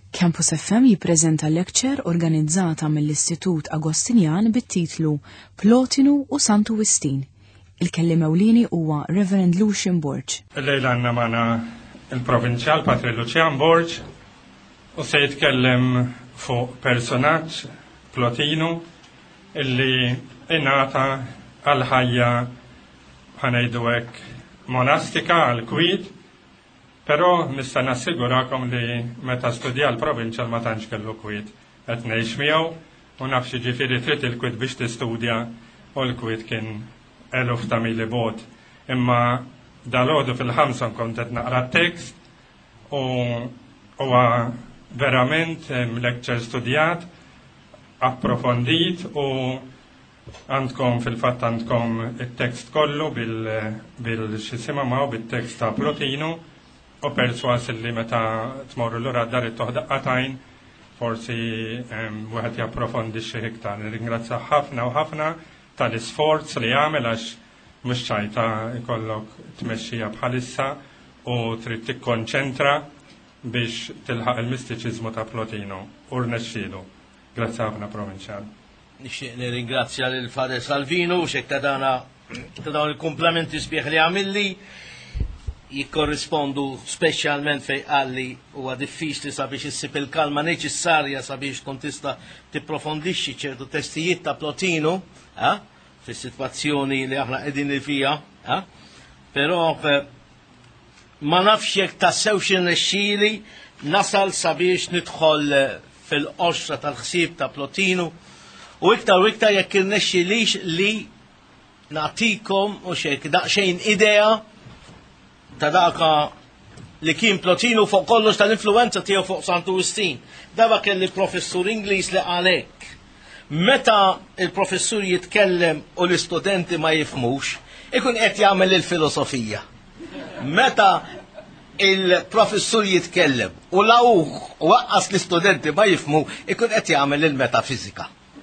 Campus FM jippreżenta lecture organizzata mill-Istitut Agostinjan bit-titlu Plotinu u Santu Wistin. Il-kellim ewlieni huwa Reverend Lucian Borg. Illejla għandna magħna il-Provinċjal Patri Lucian Borg u se jitkellem fuq personaġġ Plotinu illi ingħata għal ħajja ħanejdu hekk monastika għal kwid. Però nista' nassigurakom li meta studja l-provinċjal ma tantx kellu kwiet qed ngħix miegħu u naf xiġifieri trid il-kwiet biex tistudja u l-kwiet kien eluf ta' mili bot. Imma dalgħodu fil-ħamsa kont qed naqra t-tekst u huwa verament lecture studjat, approfondit u għandkom fil-fatt għandkom it-tekst kollu bil-xisima ma' bit-tekst ta' Plotinu. U perswas li meta tmorru l-ura d-dar it-toħdaqqatajn, forsi wieħed japprofondixxi iktar. Ringrazzja ħafna u ħafna tal-isforz li għamel għax mhux ċajta jkollok tmexxija bħalissa u trid tikkonċentra biex tilħaq il-mistiċiżmu ta' Plotinu u rnexxielu. Grazzi ħafna Provinċjal. Nixtieq nirringrazzja lil Fader Salvino x'hekk ta' dawn il-komplimenti sbieħ li għamilli. Jikkorrispondu speċjalment fej għalli huwa diffiċli sabiex issib il-kalma neċessarja sabiex tkun tista' tipprofondixxi ċertu testijiet ta' Plotinu fis-sitwazzjoni li aħna qegħdin fija, però ma nafx jekk tassew xi nexxieli nasal sabiex nidħol fil-qoxra tal-ħsieb ta' Plotinu u iktar jekk irnexxilix li nagħtikom u xejn daqsxejn idea ta' daka li kien Plotinu fuq kollox tal-influenza tiegħu fuq Santu Wistin. Daba kelli professur Ingliż li għalek. Meta il-professur jitkellem u l-istudenti ma jifmux, ikun qed jagħmel il-filosofija. Meta il-professur jitkellem u lawh u waqqas l-istudenti ma jifmu, ikun qed jagħmel il-metafizika.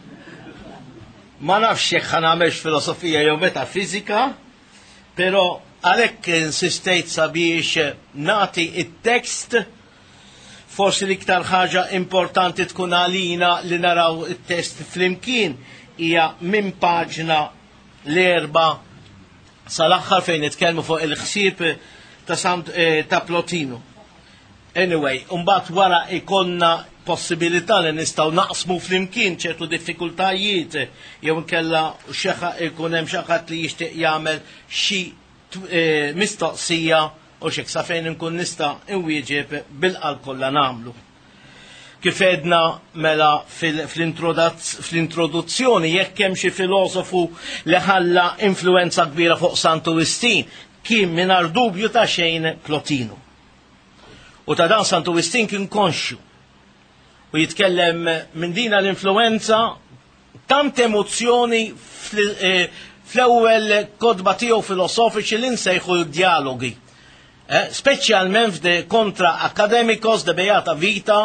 Ma nafx jekk ħanagħmelx filosofija jew metafizika, però għalhekk insistejt sabiex nagħti it-tekst forsi l-iktar ħaġa importanti tkun għalina li naraw it-test flimkien hija minn paġna l-4 sal-aħħar fejn nitkellmu fuq il-ħsieb ta' Plotinu. Anyway, mbagħad wara ikonna possibilità li nistgħu naqsmu flimkien ċertu diffikultajiet jew inkella ikun hemm xi ħadd li jixtieq jagħmel xi mistoqsija u xek sa fejn nkun nista' inwieġeb bil-qalb kollha nagħmlu. Kif edna mela fl-introduzzjoni jekk hemm xi filosofu li ħalla influenza kbira fuq Santu Wistin kien mingħajr dubju ta' xejn Plotinu. U ta' dan Santu Wistin kien konxju u jitkellem minn dina l-influenza tant emozzjoni fl-ewwel kodba tiegħu filosofiċi li nsejħu dialogi. Speċjalment f'de kontra akademikos de Beata Vita,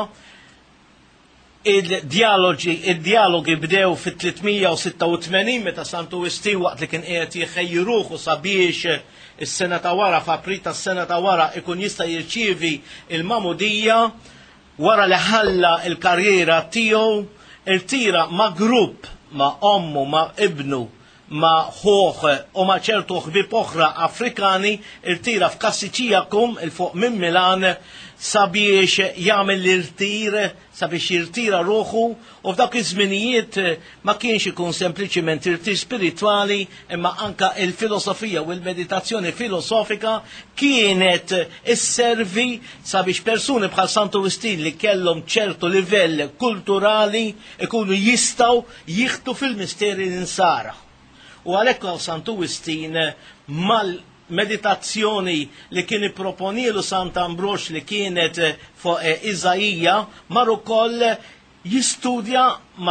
il-dialogi bdew fit-386 meta Santu Wistin waqt li kien qiegħed jħejjiruh sabiex is-sena ta' wara f'April tas-sena ta' wara ikun jista' jirċievi il-mamudija wara li ħalla il-karriera tiegħu irtira ma' grupp ma' ommu ma' ibnu ma' ħoħ u ma' ċertu ħbieb oħra Afrikani irtira f'Kassiċijakum il-fuq minn Milan sabiex jagħmel l-irtir, sabiex jirtira ruħu u f'dak iż-żminijiet ma kienx ikun sempliċiment irtir spiritwali imma anka il-filosofija u l-meditazzjoni filosofika kienet isservi sabiex persuni bħal Santu Wistin li kellhom ċertu livell kulturali ikunu jistgħu jieħdu fil-misteri l-insara. U għalhekk Santu Wistin mal-meditazzjoni li kien ipproponielu Sant Ambrox li kienet fuq Iżajija mar ukoll jistudja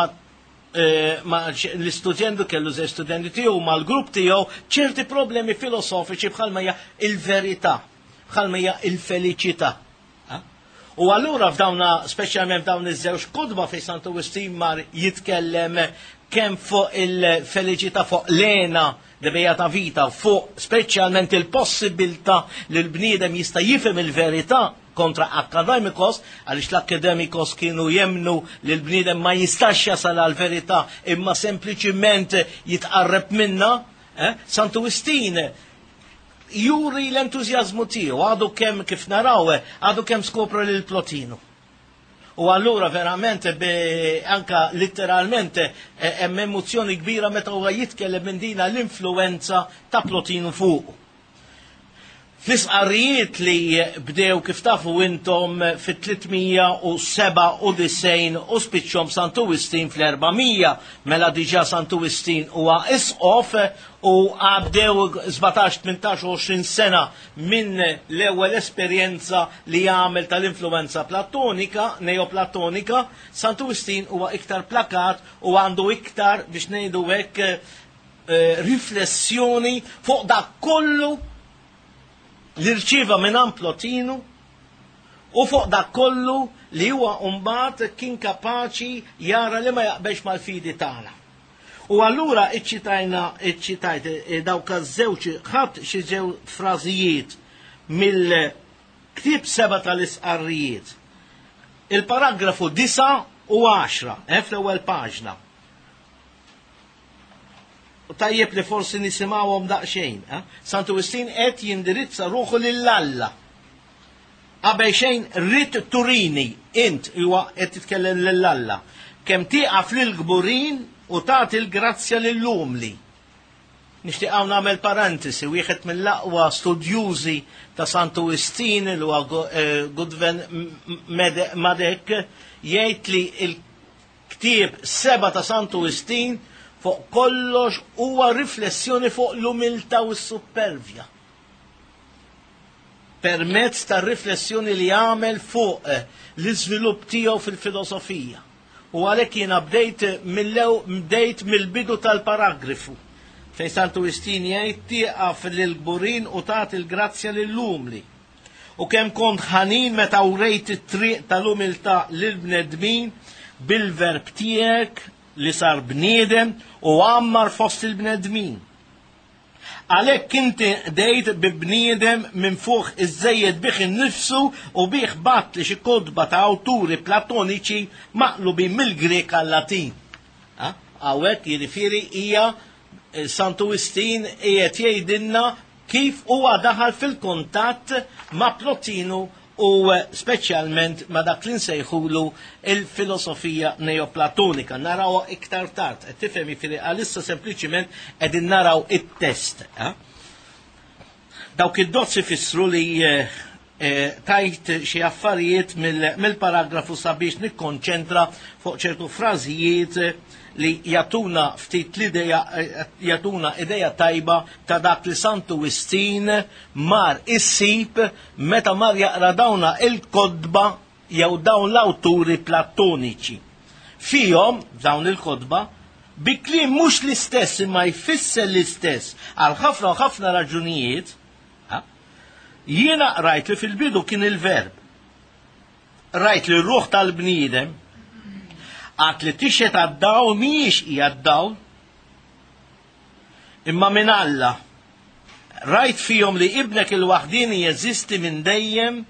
l-istudjentu kellu żewġ studenti tiegħu mal-grupp tiegħu ċerti problemi filosofiċi bħalma hija il-verità, bħalma hija il-feliċità. U allura f'dawna speċjalment f'dawn iż-żewġ kutba fejn Santu Wistin mar jitkellem kemm fuq il-feliċità fuq l-ena de Beata Vita, fuq speċjalment il-possibilità li l-bniedem jista' jifhem il-verità kontra akademikos, għaliex l-akademikos kienu jemnu li l-bniedem ma jistax jasal għal-verità imma sempliċiment jitqarreb minna, Santu Wistin juri l-entuzjazmu tiegħu, għadu kemm kif naraw, għadu kemm skopra lil Plotinu. U allura verament anka literalment hemm emozzjoni kbira meta huwa jitkellem minn dina l-influenza ta' Plotinu fuq. Fl-isqarrijiet li bdew kif tafu intom fit-397 u spiċċhom Santu Wistin fl-400, mela diġà Santu Wistin huwa isqof u għaddew 17, 18, 20 sena minn l-ewwel esperjenza li jagħmel tal-influenza platonika, neoplatonika. Santu Wistin huwa iktar plakat u għandu iktar biex ngħidu hekk riflessjoni fuq dak kollu li rċieva minn Plotinu u fuq dak kollu li huwa mbagħad kien kapaċi jara li ma jaqbex mal-fidi tagħna. U allura iċċitajt dawk iż-żewġ ħadd xi ġew frażijiet mill-ktieb 7 tal-isqarrijiet. Il-paragrafu 9 u 10 fl-ewwel paġna. Tajjeb li forsi nisimgħuhom daqsxejn. Santu Wistin qed jindirizza ruħu lill-Alla. Qabel xejn rid turini int huwa qed titkellem lill-Alla. Kemm tieqaf lill-gburin u tagħti l-grazzja lill-umli. Nixtieq hawn nagħmel parentesi, wieħed mill-aqwa studjużi ta' Santu Wistin li huwa Gudven Madek jgħid li l-ktieb 7 ta' Santu Wistin fuq kollox huwa riflessjoni fuq l-umiltà u s-supervja. Permezz ta' riflessjoni li għamel fuq l-iżvilupp tiegħu fil-filosofija. U għalhekk jiena bdejt mill-bidu tal-paragrafu. Fejn Santu Wistin jgħid tieqaf lill-gburin u tagħti l-grazzja lill-umli. U kemm kont ħanin meta wrejt it-triq tal-umiltà lill-bnedmin bil-verb tiegħek li sar bniedem u għammar fost il-bnedmin. Għalhekk inti dejt bi bniedem minn fuq iż-żejjed bih innifsu u bih batt li xi kodba ta' awturi platoniċi maqlubin mill-Grek għal-Latin. Hawnhekk jiġifieri hija Santu Wistin qiegħed jgħidilna kif huwa daħal fil-kuntatt ma' Plotinu u speċjalment ma dak li nsejħulu il-filosofija neoplatonika. Naraw iktar tard, tifhem jifieri għalissa sempliċiment qegħdin naraw it-test. Dawk id-dozz ifissru li tajt xi affarijiet mill-paragrafu sabiex nikkonċentra fuq ċertu frażijiet li jatuna ftit l-ideja, jatuna ideja tajba ta' dak li Santu Wistin mar issib meta mar jaqra dawna il-kodba jew dawn l-awturi platoniċi. Fihom dawn il-kodba bi kliem mhux l-istess imma jfisser l-istess għal ħafna u ħafna raġunijiet. Jiena rajt li fil-bidu kien il-verb. Rajt li r-ruħ tal-bniedem għat li tixet għaddaw miex jgħaddaw imma minn Alla. Rajt fihom li ibnek il-waħdini jeżisti minn dejjem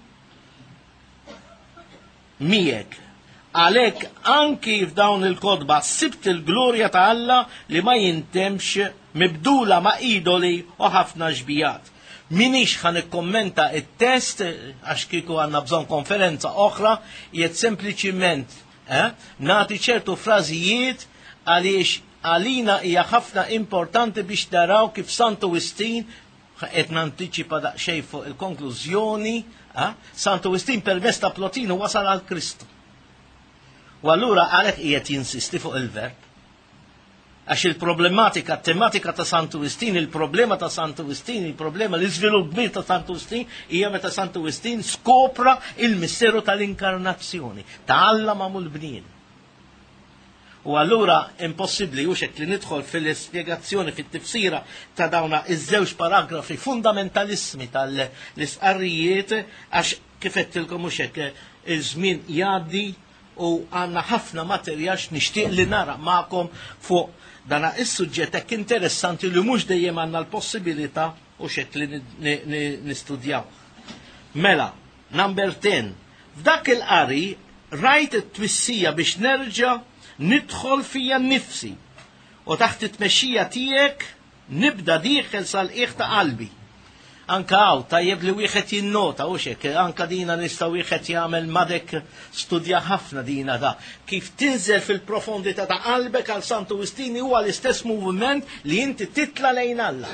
miegħek. Għalhekk anki f'dawn il-kodba sibt il-glorja ta' Alla li ma jintemx mibdula ma' idoli u ħafna ġbijat. Minix ħan ikkommenta il-test, għax kieku għanna bżon konferenza oħra, jiet sempliciment nati ċertu frażijiet għaliex għalina hija ħafna importanti biex naraw kif Santu Wistin, qed nantiċipa daqsxejn fuq il-konklużjoni, Santu Wistin permezz ta' Plotinu wasal għal Kristu. U allura għalhekk qiegħed jinsisti fuq il-verb. Għax il-problematika, tematika ta' Santu Wistin, il-problema ta' Santu Wistin, il-problema l-iżvilupp kbir ta' Santu Wistin, hija meta Santu Wistin skopra il-misteru tal-inkarnazzjoni, ta' Alla magħmul bnien. U allura impossibbli hux li nidħol fil-ispjegazzjoni fit-tifsira ta' dawna iż-żewġ paragrafi fundamentalismi tal-isqarrijiet għax kif qedtilkom hux hekk iż-żmien jgħaddi u għandna ħafna materjal nixtieq li nara magħkom fuq dana is-suġġett hekk interessanti li mhux dejjem għandna l-possibilità u xek li nistudjaw. Mela, Number 10. F'dak il-qari rajt it-twissija biex nerġa' nidħol fija nnifsi u taħt it-tmexxija tiegħek nibda dieħel sal-qiegħ ta' qalbi. Anka hawn tajjeb li wieħed jinnota u xek, anka dina nista' wieħed jagħmel madek studja ħafna dina da. Kif tinżel fil-profondità ta' qalbek għal Sant Awustini huwa l-istess moviment li inti titla lejn Alla.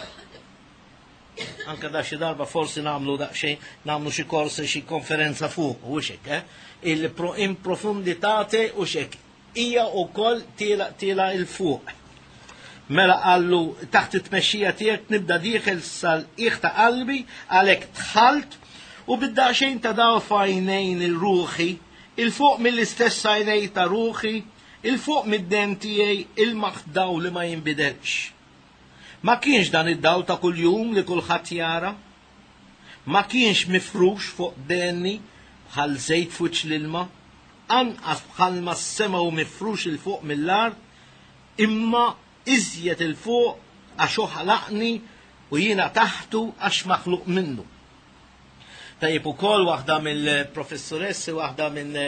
Anka da xi darba forsi nagħmlu daqsxejn, nagħmlu xi korsi xi konferenza fuq u xek, in profunditate u xek hija wkoll tiela il-fuq. Mela għallu taħt it-tmexxija tiegħek nibda dieħel sal-qiegħ ta' qalbi għalhekk tħalt u bid-daqsxejn ta' daw f'għajnejn il-ruħi, il-fuq mill-istess għajnej ta' ruħi, il-fuq mid-den tiegħi il-maħdaw li ma jinbidilx. Ma kienx dan id-daw ta' kuljum li kulħadd jara, ma kienx mifrux fuq denni bħal żejt fuq l-ilma, anqas bħal ma s-sema u mifrux il-fuq mill-art, imma iżjed il-fuq għax ħalaqni u jiena taħtu għax maħluq minnu. Tajjeb ukoll waħda mill-professoressi, waħda minn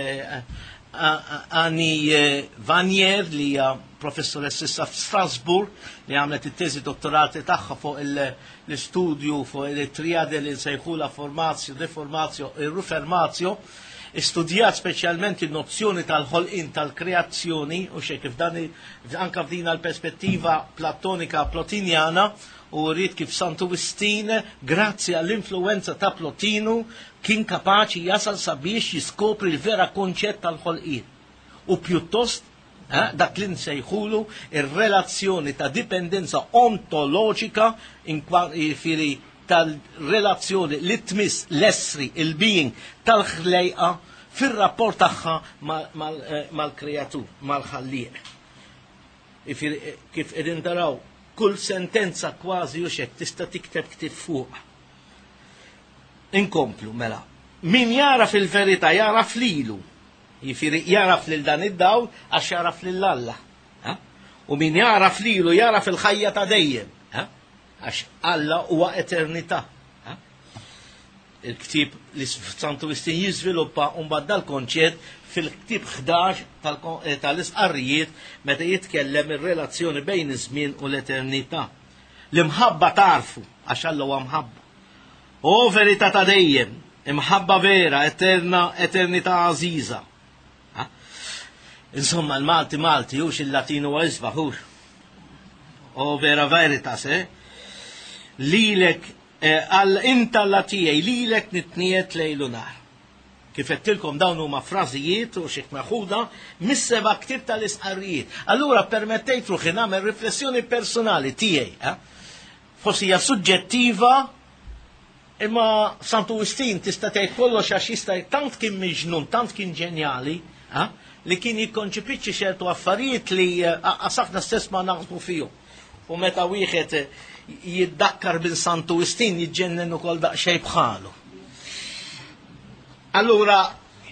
Ani Vanier li hija professoressi sa f'Strasburg li għamlet it-teżi dottorati tagħha fuq l-istudju fuq il-triade li nsejħula formazzju, deformazzju, riformazzju. Istudjat speċjalment il-nozzjoni tal-ħolqien tal-kreazzjoni u xejn kif dan anke f'din l-perspettiva platonika plotinjana u rrid kif Sant Awustin grazzi għall-influenza ta' Plotinu kien kapaċi jasal sabiex jiskopri l-vera konċett tal-ħolqien. U pjuttost dak li nsejħulu ir-relazzjoni ta' dipendenza ontoloġika infiri tal-relazzjoni li tmiss l-essri, il-being tal-ħlejqa fil-rapport tagħha mal-kreatur, mal-ħallieq. Kif qegħdin taraw, kull sentenza kważi u xek tista' tikteb ktif fuq. Inkomplu mela. Min jara fil-verità jaraf lilu. Jifieri jaraf lil dan id-dawl għax jaraf lil Alla. U min jaraf lilu jaraf il-ħajja ta' dejjem. Għax Alla huwa eternità. Il-ktib li Sant Awustin jiżviluppa mbagħad dal-konċett fil-ktib 11 tal-isqarrijiet meta jitkellem ir-relazzjoni bejn iż-żmien u l-eternità. L-imħabba tarfu għax Alla huwa mħabba. O verità ta' dejjem, imħabba vera, eterna, eternità għażiża. Insomma, l-Malti hux il-Latinu għizba, hux. O vera veritas, lilek inta l-Latijaj, lilek nitniet lejlu nar. Kif qedtilkom dawn huma frażijiet u xi maħuda mis-seba' ktib tal-isqarrijiet. Allura permettejt ruħi nagħmel riflessjoni personali tiegħi, forsi hija suġġettiva, imma Sant Awustin tista' tgħid kollox għax jista' tant kien miġnun, tant kien ġenjali, li kien jikkonċipiċċi ċertu affarijiet li aħna stess ma naħsbu fihom. U meta wieħed jiddakkar bil Sant Awustin jiġġennen ukoll daqsxejn bħalu. Allura,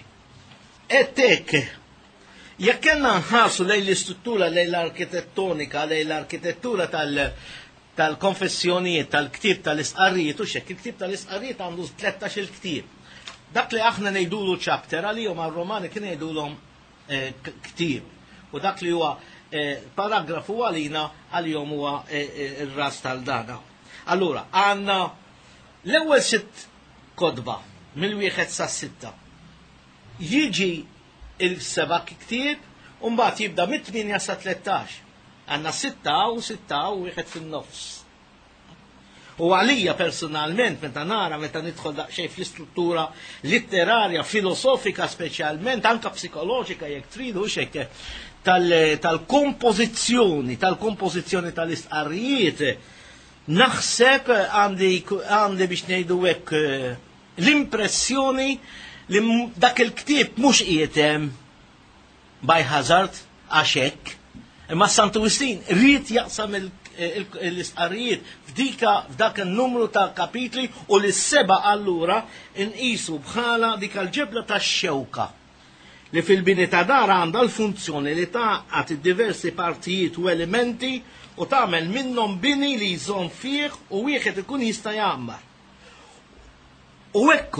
hekk jekk kellna nħarsu lejn l-istruttura, lejn l-arkitettonika, lejn l-arkitettura tal-konfessjonijiet, tal-ktib tal-isqarrijiet, u xekk il-ktib tal-isqarrijiet għandu 13 il-ktib. Dak li aħna ngħidulu chapter għalihom għar-Romani kien ngħidulhom ktib. U dak li huwa paragrafu għalina għalihom huwa ir-ras tal-dana. Allura, għandna l-ewwel 6 kodba mill-1 sa 6. Jiġi il-7 ktieb u mbagħad jibda mit-8 sa 13. Għandna 6 u 6 u wieħed fin-nofs. U għalija personalment, meta nidħol daqsxejn fl-istruttura letterarja, filosofika speċjalment, anka psikoloġika jekk tridu xejn tal-kompożizzjoni tal-isqarrijiet, naħseb għandi biex ngħidu hekk l-impressjoni li dak il-ktieb mhux qiegħed by hazard għax hekk, imma Sant Awustin rrid jaqsam l-isqarrijiet f'dak il-numru ta' kapitli u l-7 allura inqisu bħala dik il-ġebla tax-xewka li fil-bini ta' dar għandha l-funzjoni li taqgħat id-diversi partijiet u elementi u tagħmel minnhom bini li jżomm fih u wieħed ikun jista' jagħmar. U hekku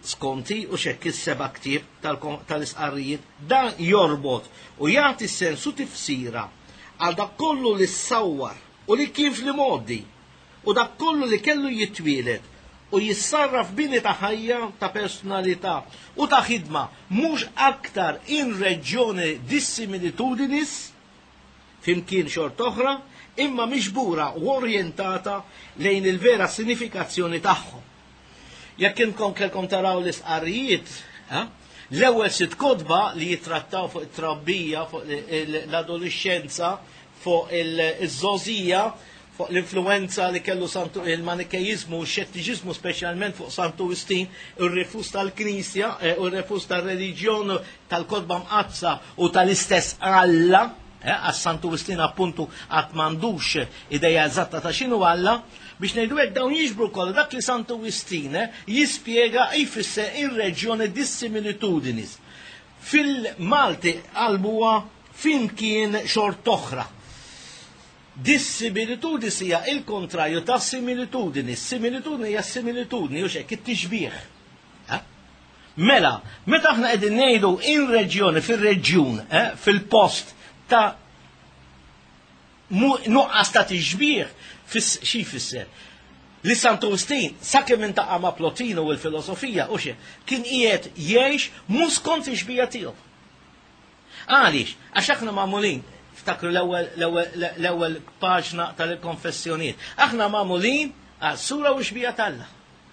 skonti u xekk is-seba' ktieb tal-isqarrijiet dan jorbot u jagħti sensu tifsira għal dak kollu li ssawwar u li kien fl-modi u dak kollu li kellu jitwielet u jissarraf bini ta' ħajja ta' personalità u ta' ħidma mhux aktar in reġjoni dissimilitudinis fimkien xort oħra imma miġbura u orjentata lejn il-vera sinifikazzjoni tagħhom. Jekk inkom kelkom taraw l-isqarrijiet, l-ewwel sitt kodba li jitrattaw fuq it-trabbija, fuq l-adolescenza, fuq il-żożija, fuq l-influenza li kellu il-manikejizmu u x-xettiġizmu speċjalment fuq Santu Wistin, ir-refus tal-Knisja, u r-refus tal-reliġjon tal-kodba mqazza u tal-istess Alla, għas Santu Wistin appuntu għat mandux ideja eżatta ta' xinu Alla, biex ngħidu hekk dawn jiġbru kollha dak li Santu Wistin jispjega jfisser ir-reġjoni dissimilitudinis. Fil-Malti qalbuha fimkien xort oħra. Dissimilitudis hija il-kontrarju ta' similitudini. Similitudini hija similitudini u xekk it-tixbih. Mela, meta aħna qegħdin ngħidu in-reġjoni fir-reġjun, fil-post ta' nuqqas ta' tixbih, xi jfisser? Li Santu Wistin sakemm intaqa' ma' Plotino u l-filosofija u kien qiegħed jgħix mhux skont tixbija tiegħu. Għaliex, għax aħna magħmulin ftakru l-ewwel paġna tal-konfessjonijiet. Aħna magħmulin għal sura u xbija tal-Alla.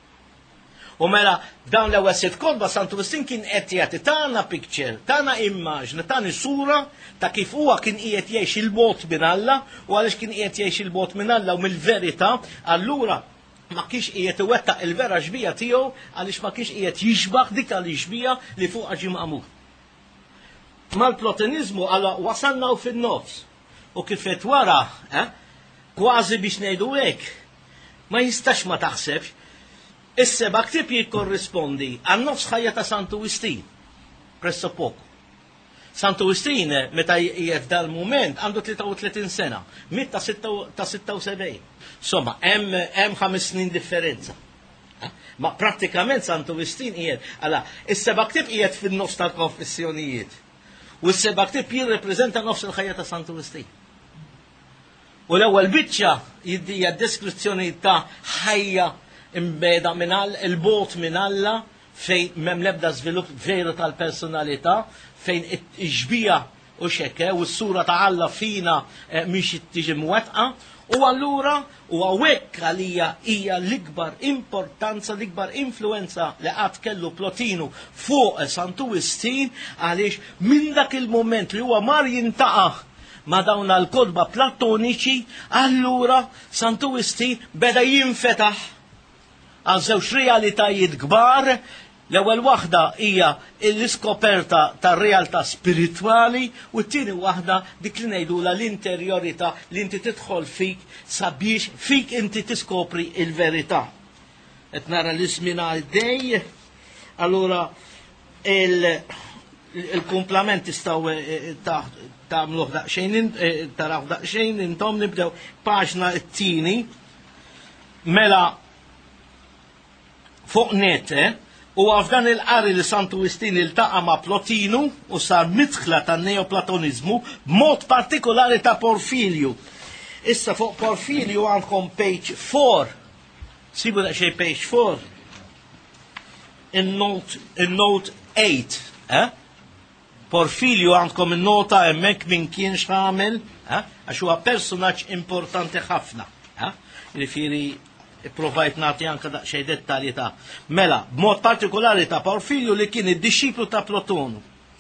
U mela dawn l-ewwel sitt kodba Santu Wistin kien qed jagħti tagħna picture, tagħna immaġni, tagħna sura ta' kif huwa kien qiegħed jgħix il-bot minn Alla u għaliex kien qiegħed jgħix il-bot minn Alla u mill-verità, allura ma kienx qiegħed iwettaq il-vera xbija tiegħu għaliex ma kienx qiegħed jixbaħ dik tal-xbija li fuqha ġie maqmur. Mal-plotinizmu għala wasalna u fin-nofs u kifet wara, kważi biex ngħidu hekk, ma jistax ma taħsebx is-seba' ktieb jikkorrispondi għan-nofs ħajja ta' Santu Wistin. Presso poco. Santu Wistin meta qiegħed dal-mument għandu 33 sena, mit ta' 76. Insomma, hemm 5 snin differenza. Ma prattikament Santu Wistin qiegħed għala is-seba' ktieb qiegħed fin-nofs tal-konfessjonijiet. U s-seba' ktieb jirrepreżenta nofs il-ħajja ta' Santu Wistin. U l-ewwel biċċa hija deskrizzjoni ta' ħajja imbeda minn il-bot minn Alla fejn m'hemm l-ebda żvilupp veru tal-personalità, fejn iġbija u xekke u s-sura ta' Alla fina mhix tiġi mwettqa, u allura u hawnhekk għalija hija l-ikbar importanza, l-ikbar influenza li qatt kellu Plotinu fuq Santu Wistin għaliex minn dak il-moment li huwa mar jintaqa' ma dawn l-kodba platoniċi, allura Santu Wistin beda jinfetaħ għal żewġ realitajiet kbar. L-ewwel waħda hija l-iskoperta tar-realtà spiritwali u t-tieni waħda dik li ngħidula l-interjorità li inti tidħol fik sabiex fik inti tiskopri il-verità. Qed nara l-ismin għaddej, allura il-kumplament tistgħu tagħmluh daqsxejn taraw daqsxejn intom nibdew paġna t-tieni mela fuq net, u għafdan il-qari li Santu Wistin iltaqa' ma' Plotinu u sar midħla tan neoplatonizmu b'mod partikolari ta' Porfirju. Issa fuq Porfirju għandkom page 4. Sibu daqsxejn page 4. In-note 8. Porfirju għandkom in-nota hemmhekk min kien x'għamel, għax huwa personaġġ importanti ħafna. Jiġifieri provajt nagħti anke daqsxejn dettalji ta' mela, b'mod partikolari ta' Porfirju li kien id-dixxiplu ta' Plotonu.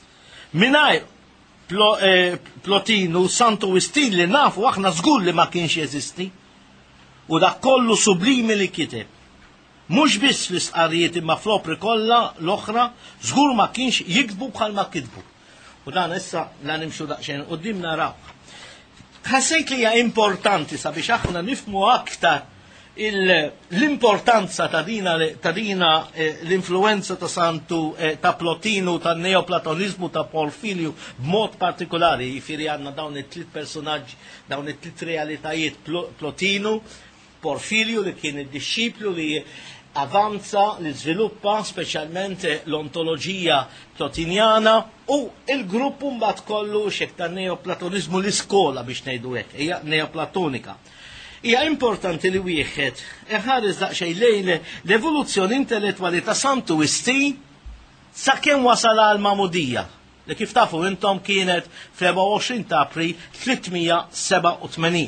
Mingħajr Plotinu Santu Wistin li nafu aħna żgur li ma kienx jeżisti u dak kollu sublimi li kiteb. Mhux biss fl-isqarrijiet imma fl-opri kollha l-oħra żgur ma kienx jikdbu bħal ma kitbu. U dan issa la nimxu daqsxejn quddiem naraw. Ħassejt li hija importanti sabiex aħna nifhmu aktar l-importanza ta' dina l-influenza ta' Santu ta' Plotinu, ta' neoplatonizmu, ta' Porfirju b'mod partikolari, jifiri għanna dawn it-tliet personaġġi, dawn it-tliet realitajiet Plotinu, Porfirju li kien id-disċiplu li avanza li żviluppa speċjalment l-ontoloġija plotinjana u il-grupp mbagħad kollu xek ta' neoplatonizmu l-iskola biex ngħidu hekk, hija neoplatonika. Hija importanti li wieħed iħares daqsxejn lejn l-evoluzzjoni intellettwali ta' Santu Wistin sakemm wasal għal Mamudija li kif tafu intom kienet fl-24 ta' April 387.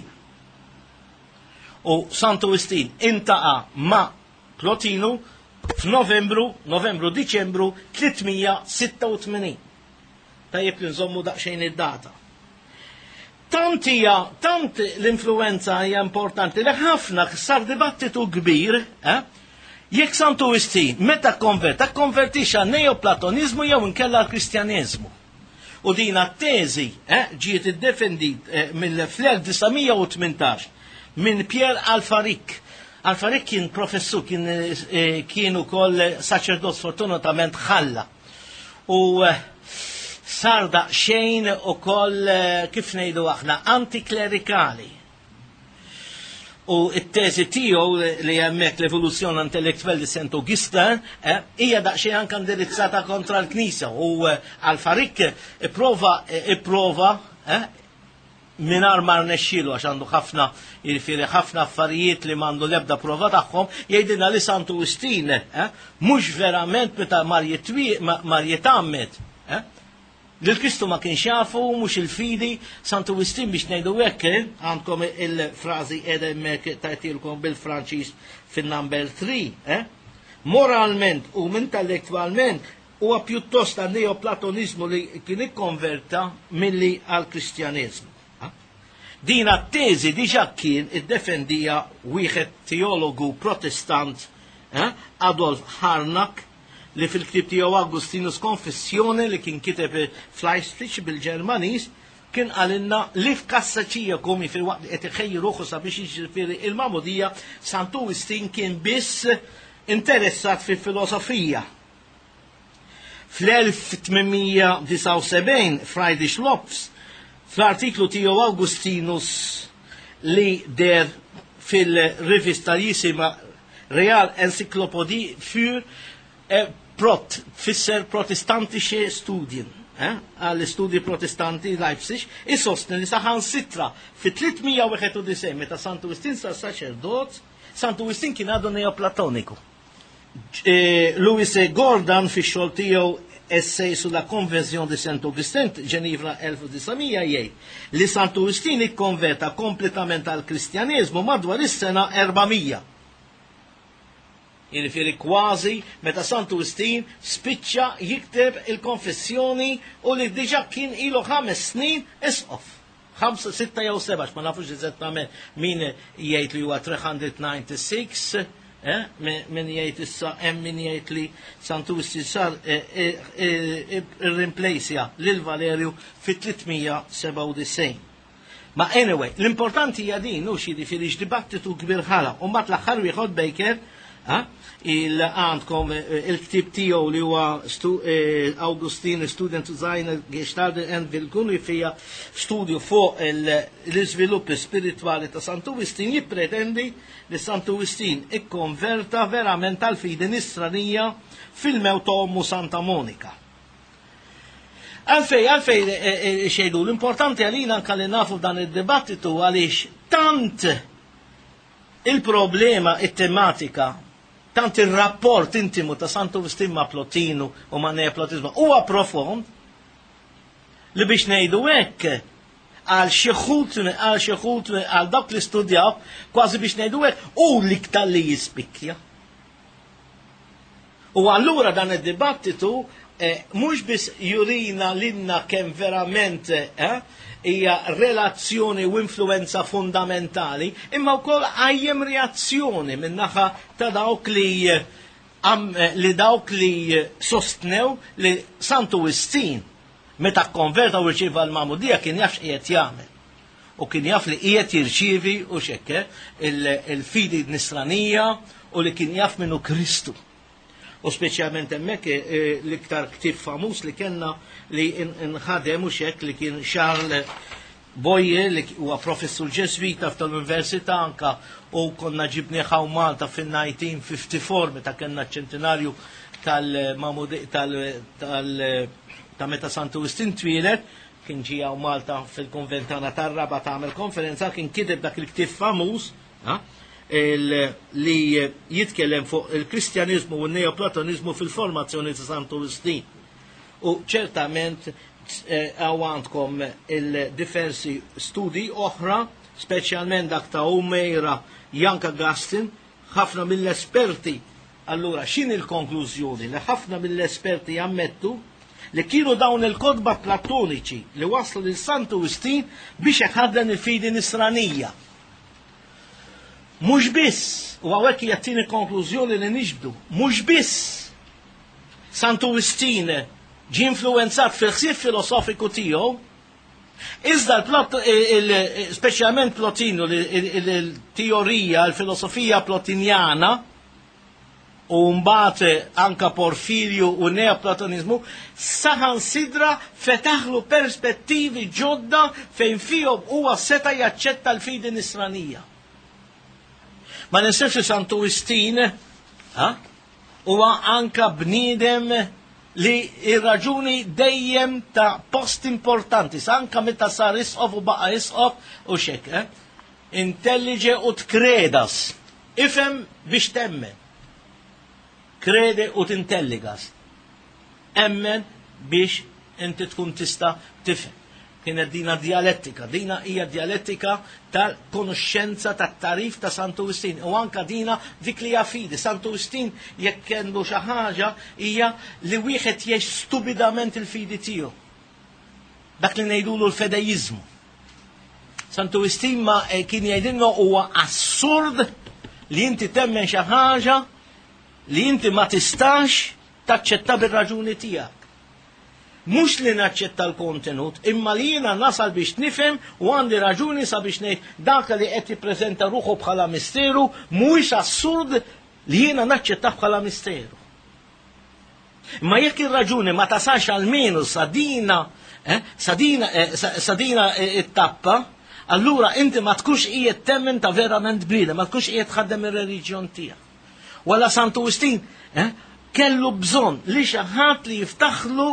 U Santu Wistin intaqa ma' Plotinu f'Novembru-Diċembru 386. Tajjeb li nżommu daqsxejn id-data. Tant l-influenza hija importanti li ħafna sar dibattitu kbir, jekk Santu Wistin meta konvertix għal neoplatonizmu jew inkella l-Kristjaneżmu. U din t-teżi ġiet iddefendit fl-1918 minn Pierre Alfaric. Alfaric kien professur, kien ukoll saċerdot sfortunatament ħalla. U sar daqsxejn ukoll kif ngħidu aħna antiklerikali. U it-teżi tiegħu li hemmhekk l-evoluzzjoni intellettwali di St. Augustin hija daqsxejn anke indirizzata kontra l-Knisja u Alfaric ipprova minar mar nexxielu għax għandu ħafna affarijiet li mandu lebda prova tagħhom jgħidilna li Santu Wistin mhux verament meta mar jitammet li l-Kristu ma kienx jafu mhux il-fidi Santu Wistin biex ngħidu hekk għandkom il-frażi qiegħda hemmhekk tajtilkom bil-Franċiż fin-number 3 moralment u intellettwalment huwa pjuttost għal neoplatonizmu li kien ikkonverta milli għal Kristjaneżmu. Din t-teżi diġà kien iddefendija wieħed teologu protestant Adolf Harnack li fil-ktib tiegħu Augustinus Confessione li kien kiteb fl-Leipzig bil-Ġermaniż kien għalinna li f'kassaċija komi fil-waqt qed iħejruħu sabiex jiġifieri il-Mamudija Santu Wistin kien biss interessat fil-filosofija. Fl-1879 Friedrich Lopes fl-artiklu tiegħu Augustinus li der fil-rivista jisima Real Encyclopédie für fisser protestantische Studien għall-istudji protestanti Leipzig isostni li saħan sitra fit-391 meta Santu Wistin sar saċerdot Santu Wistin kien għadu neoplatoniku. Louis Gordon fix-xogħol tiegħu essej sulla konverzjon di St. Augustin Ġenivra 1900 jgħid li Santu Wistin ikkonverta kompletament għal Kristjaneżmu madwar is-sena 400. Jiġifieri kważi meta Santu Wistin spiċċa jikteb il-konfessjoni u li diġà kien ilu 5 snin isqof. 5, 6 jew 7 ma nafux eżattament min jgħid li huwa 396 min jgħid issa hemm min jgħid li Santu Wistin sar irrimplejsja lil Valerju fit-397. Ma anyway, l-importanti hija din u jiġifieri x'dibattitu kbir ħala u mbagħad l-aħħar wieħed Baker għandkom il-ktib tiegħu li huwa Augustin Student Designer Gestalt and Willkünftige fija studju fuq l-iżvilupp spiritwali ta' Santu Wistin jippretendi li Santu Wistin ikkonverta verament tal-fidi nisranija fil-mewt Santa Monika. Għalfej xejdu l-importanti għalina anke li nafu dan id-dibattitu għaliex tant il-problema it-tematika tant il-rapport intimu ta' Santu Wistin ma' Plotinu u ma' neoplatonizmu huwa profond li biex ngħidu hekk għal xi ħut għal dawk li studjaw kważi biex ngħidu hekk u l-iktar li jispikkja. U allura dan id-dibattitu mhux biss jurina lilna kemm verament hija relazzjoni u influenza fundamentali, imma wkoll għajjem reazzjoni min-naħa ta' dawk li sostnew li Santu Wistin meta konverta u rċieva l-Mamudija kien jaf x'qiegħed jagħmel. U kien jaf li qiegħed jirċievi u xekke il-fidi nisranija u li kien jaf minnu Kristu. U speċjalment hemmhekk l-iktar ktieb famuż li kellna li nħadem u xekk li kien Charles Boyer li huwa professur ġeswita f'tal-Università anka u konna ġibnieħaw Malta fin-1954 meta kellna ċ-ċentenarju ta' meta Sant'Augustin twieled, kien ġiegħu Malta fil-Konvent tagħna tar-Raba tagħmel konferenza, kien kiteb dak il-ktieb famuż li jitkellem fuq il-Kristjanizmu u n-Neoplatonizmu fil-formazzjoni ta' Sant'Augustin. U ċertament għandkom il-diversi studi oħra, speċjalment dak ta' Umejra Janka Gastin, ħafna mill-esperti. Allura, xin il-konklużjoni? Li ħafna mill-esperti jammettu li kienu dawn il-kodba platoniċi li waslu lil Sant'Augustin biex iħaddan il-fidi nisranija. Mhux biss, u għawek jattini konklużjoni li niġbdu, mhux biss Sant'Augustin ġi influenzat fil-ħsieb filosofiku tiegħu, iżda speċjalment Plotinu, il-teorija, il-filosofija plotinjana, u mbagħad anka Porfirju u Neoplatonizmu, saħan sidra fetaħlu perspettivi ġodda fejn fihom huwa seta' jaċċetta l-fidi nisranija. Ma ninsefx li Sant'Augustin huwa anka bniedem li ir-raġuni dejjem ta' post importanti, anka meta sar isqof u baqa' isqof u xek, intellige u tkredas, ifhem biex temmen, krede u tintelligas, emmen biex inti tkun tista' tifhem. Kienet dina dialettika, dina hija dialettika tal-konoxxenza tat-tarif ta' Sant'Augustin, u anka dina dik li hija fidi. Sant'Augustin jekk kellu xi ħaġa hija li wieħed jgħix stupidament il-fidi tiegħu. Dak li ngħidulu l-fedejiżmu. Sant'Augustin ma kien jgħidilna huwa assurd li inti temmen xi ħaġa li inti ma tistax taċċetta bir-raġuni tiegħek. Mux li naċċetta l-kontenut, imma li jiena nasal biex nifhem u għandi raġuni sabiex ngħid dak li qed jippreżenta ruħu bħala misteru mhuwiex assurd li jiena naċċettah bħala misteru. Imma jekk ir-raġuni ma tasax almenu sadina it-tappa, allura inti ma tkunx qiegħed temmen ta' verament brida, ma tkunx qiegħed tħaddem ir-reliġjon tiegħek. Wala Sant'Augustin kellu bżonn li xi ħadd li jiftaħlu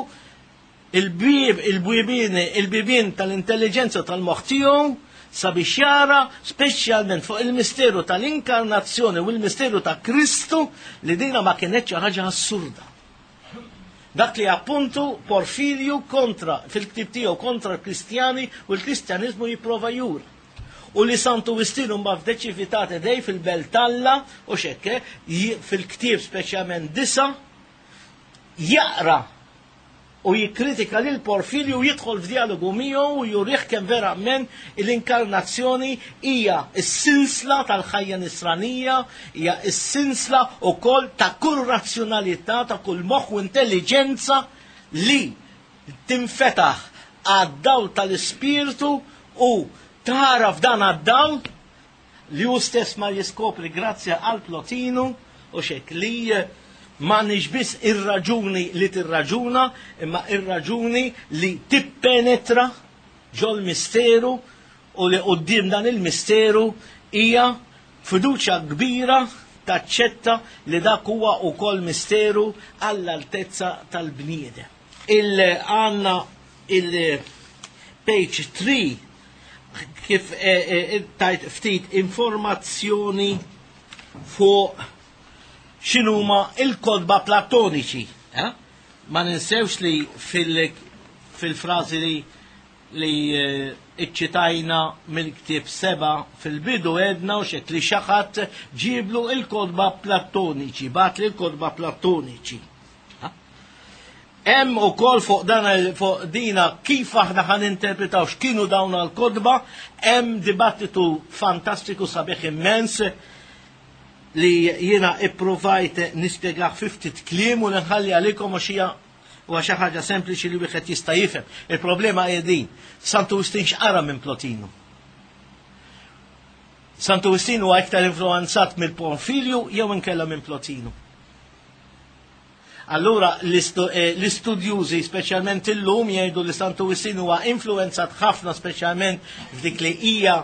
il-bibien tal-intelligenza tal-moħħ tiegħu sabiex jara speċjalment fuq il-misteru tal-inkarnazzjoni u l-misteru ta' Kristu li dina ma kienetx ħaġa assurda. Dak li appuntu Porfirju fil-ktib tiegħu kontra l-Kristjani u l-Kristjanizmu jipprova jura. U li Sant'Augustin mbagħad f'deċivitat dej fil-Beltalla u xekke fil-ktib speċjalment 9 jaqra u jikkritika lil Porfirju u jidħol f'dialogu miegħu u jurih kemm verament l-inkarnazzjoni hija s-sinsla tal-ħajja nisranija, hija s-sinsla wkoll ta' kull razzjonalità, ta' kull moħħ u intelligenza li tinfetaħ għad-dawl tal-ispirtu u tara f'dan għad-dawl li hu stess ma jiskopri grazzja għal Plotinu u xek li ma nixbis ir-raġuni li tirraġuna, imma ir-raġuni li tippenetra ġol misteru u li qudiem dan il-misteru hija fiduċja kbira taċċetta li dak huwa wkoll misteru għall-altezza tal-bniedem. Għandna il-page 3 kif tajt ftit informazzjoni fuq x'inhuma il-kodba platoniċi. Ma ninsewx li fil-frażi li iċċitajna mill-ktieb 7 fil-bidu edna u xek li xaħat ġiblu il-kodba platoniċi, bat li il-kodba platoniċi. Hemm ukoll fuq dina kif aħna ħan interpretaw x'kienu dawn l-kodba, hemm dibattitu fantastiku sabiħ immens li jiena ipprovajt nispjegaħ fi ftit kliem u nħalli għalikom u xi ħaġa sempliċi li wieħed jista' jifhem. Il-problema hija din, Sant'Augustin x'qara minn Plotinu. Sant'Augustin huwa iktar influenzat mill-Porfirju jew inkella minn Plotinu. Allura l-istudjużi speċjalment illum jgħidu li Sant Augustine huwa influenzat ħafna speċjalment f'dik li hija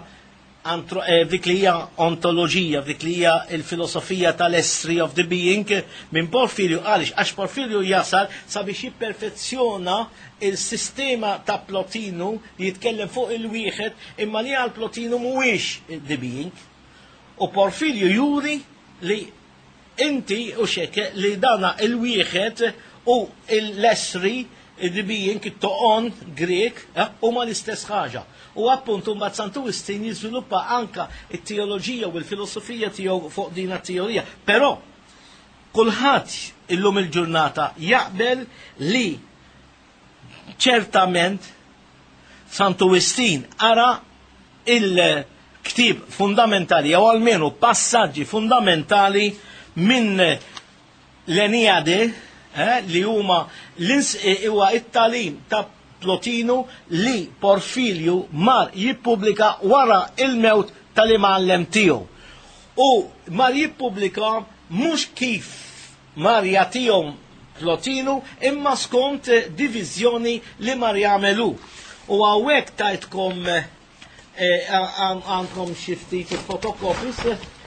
ontoloġija, f'dik li hija il-filosofija tal-essry of the being minn Porfirju għaliex għax Porfirju jasal sabiex jipperfezzjona il-sistema ta' Plotinu li jitkellem fuq il-wieħed imma li għal Plotinu mhuwiex the being u Porfirju juri li inti u xek li dana il-wieħed u l-essri the being toqon Grek u ma l-istess ħaġa. U appuntu mbagħad Sant Augustine jiżviluppa anka it-teoloġija u l-filosofija tiegħu fuq din it-teorija. Però kulħadd illum il-ġurnata jaqbel li ċertament Sant Augustine ara il-ktib fundamentali jew almenu passaġġi fundamentali minn l-Eniade li huma huwa it-talim ta' Plotinu li Porfirju mar jippubblika wara il-mewt tal-imgħallem tiegħu. U mar jippubblika mhux kif mar jagħtihom Plotinu imma skont diviżjoni li mar jagħmelu. U hawnhekk tajtkom għandkom xi ftit fotokopis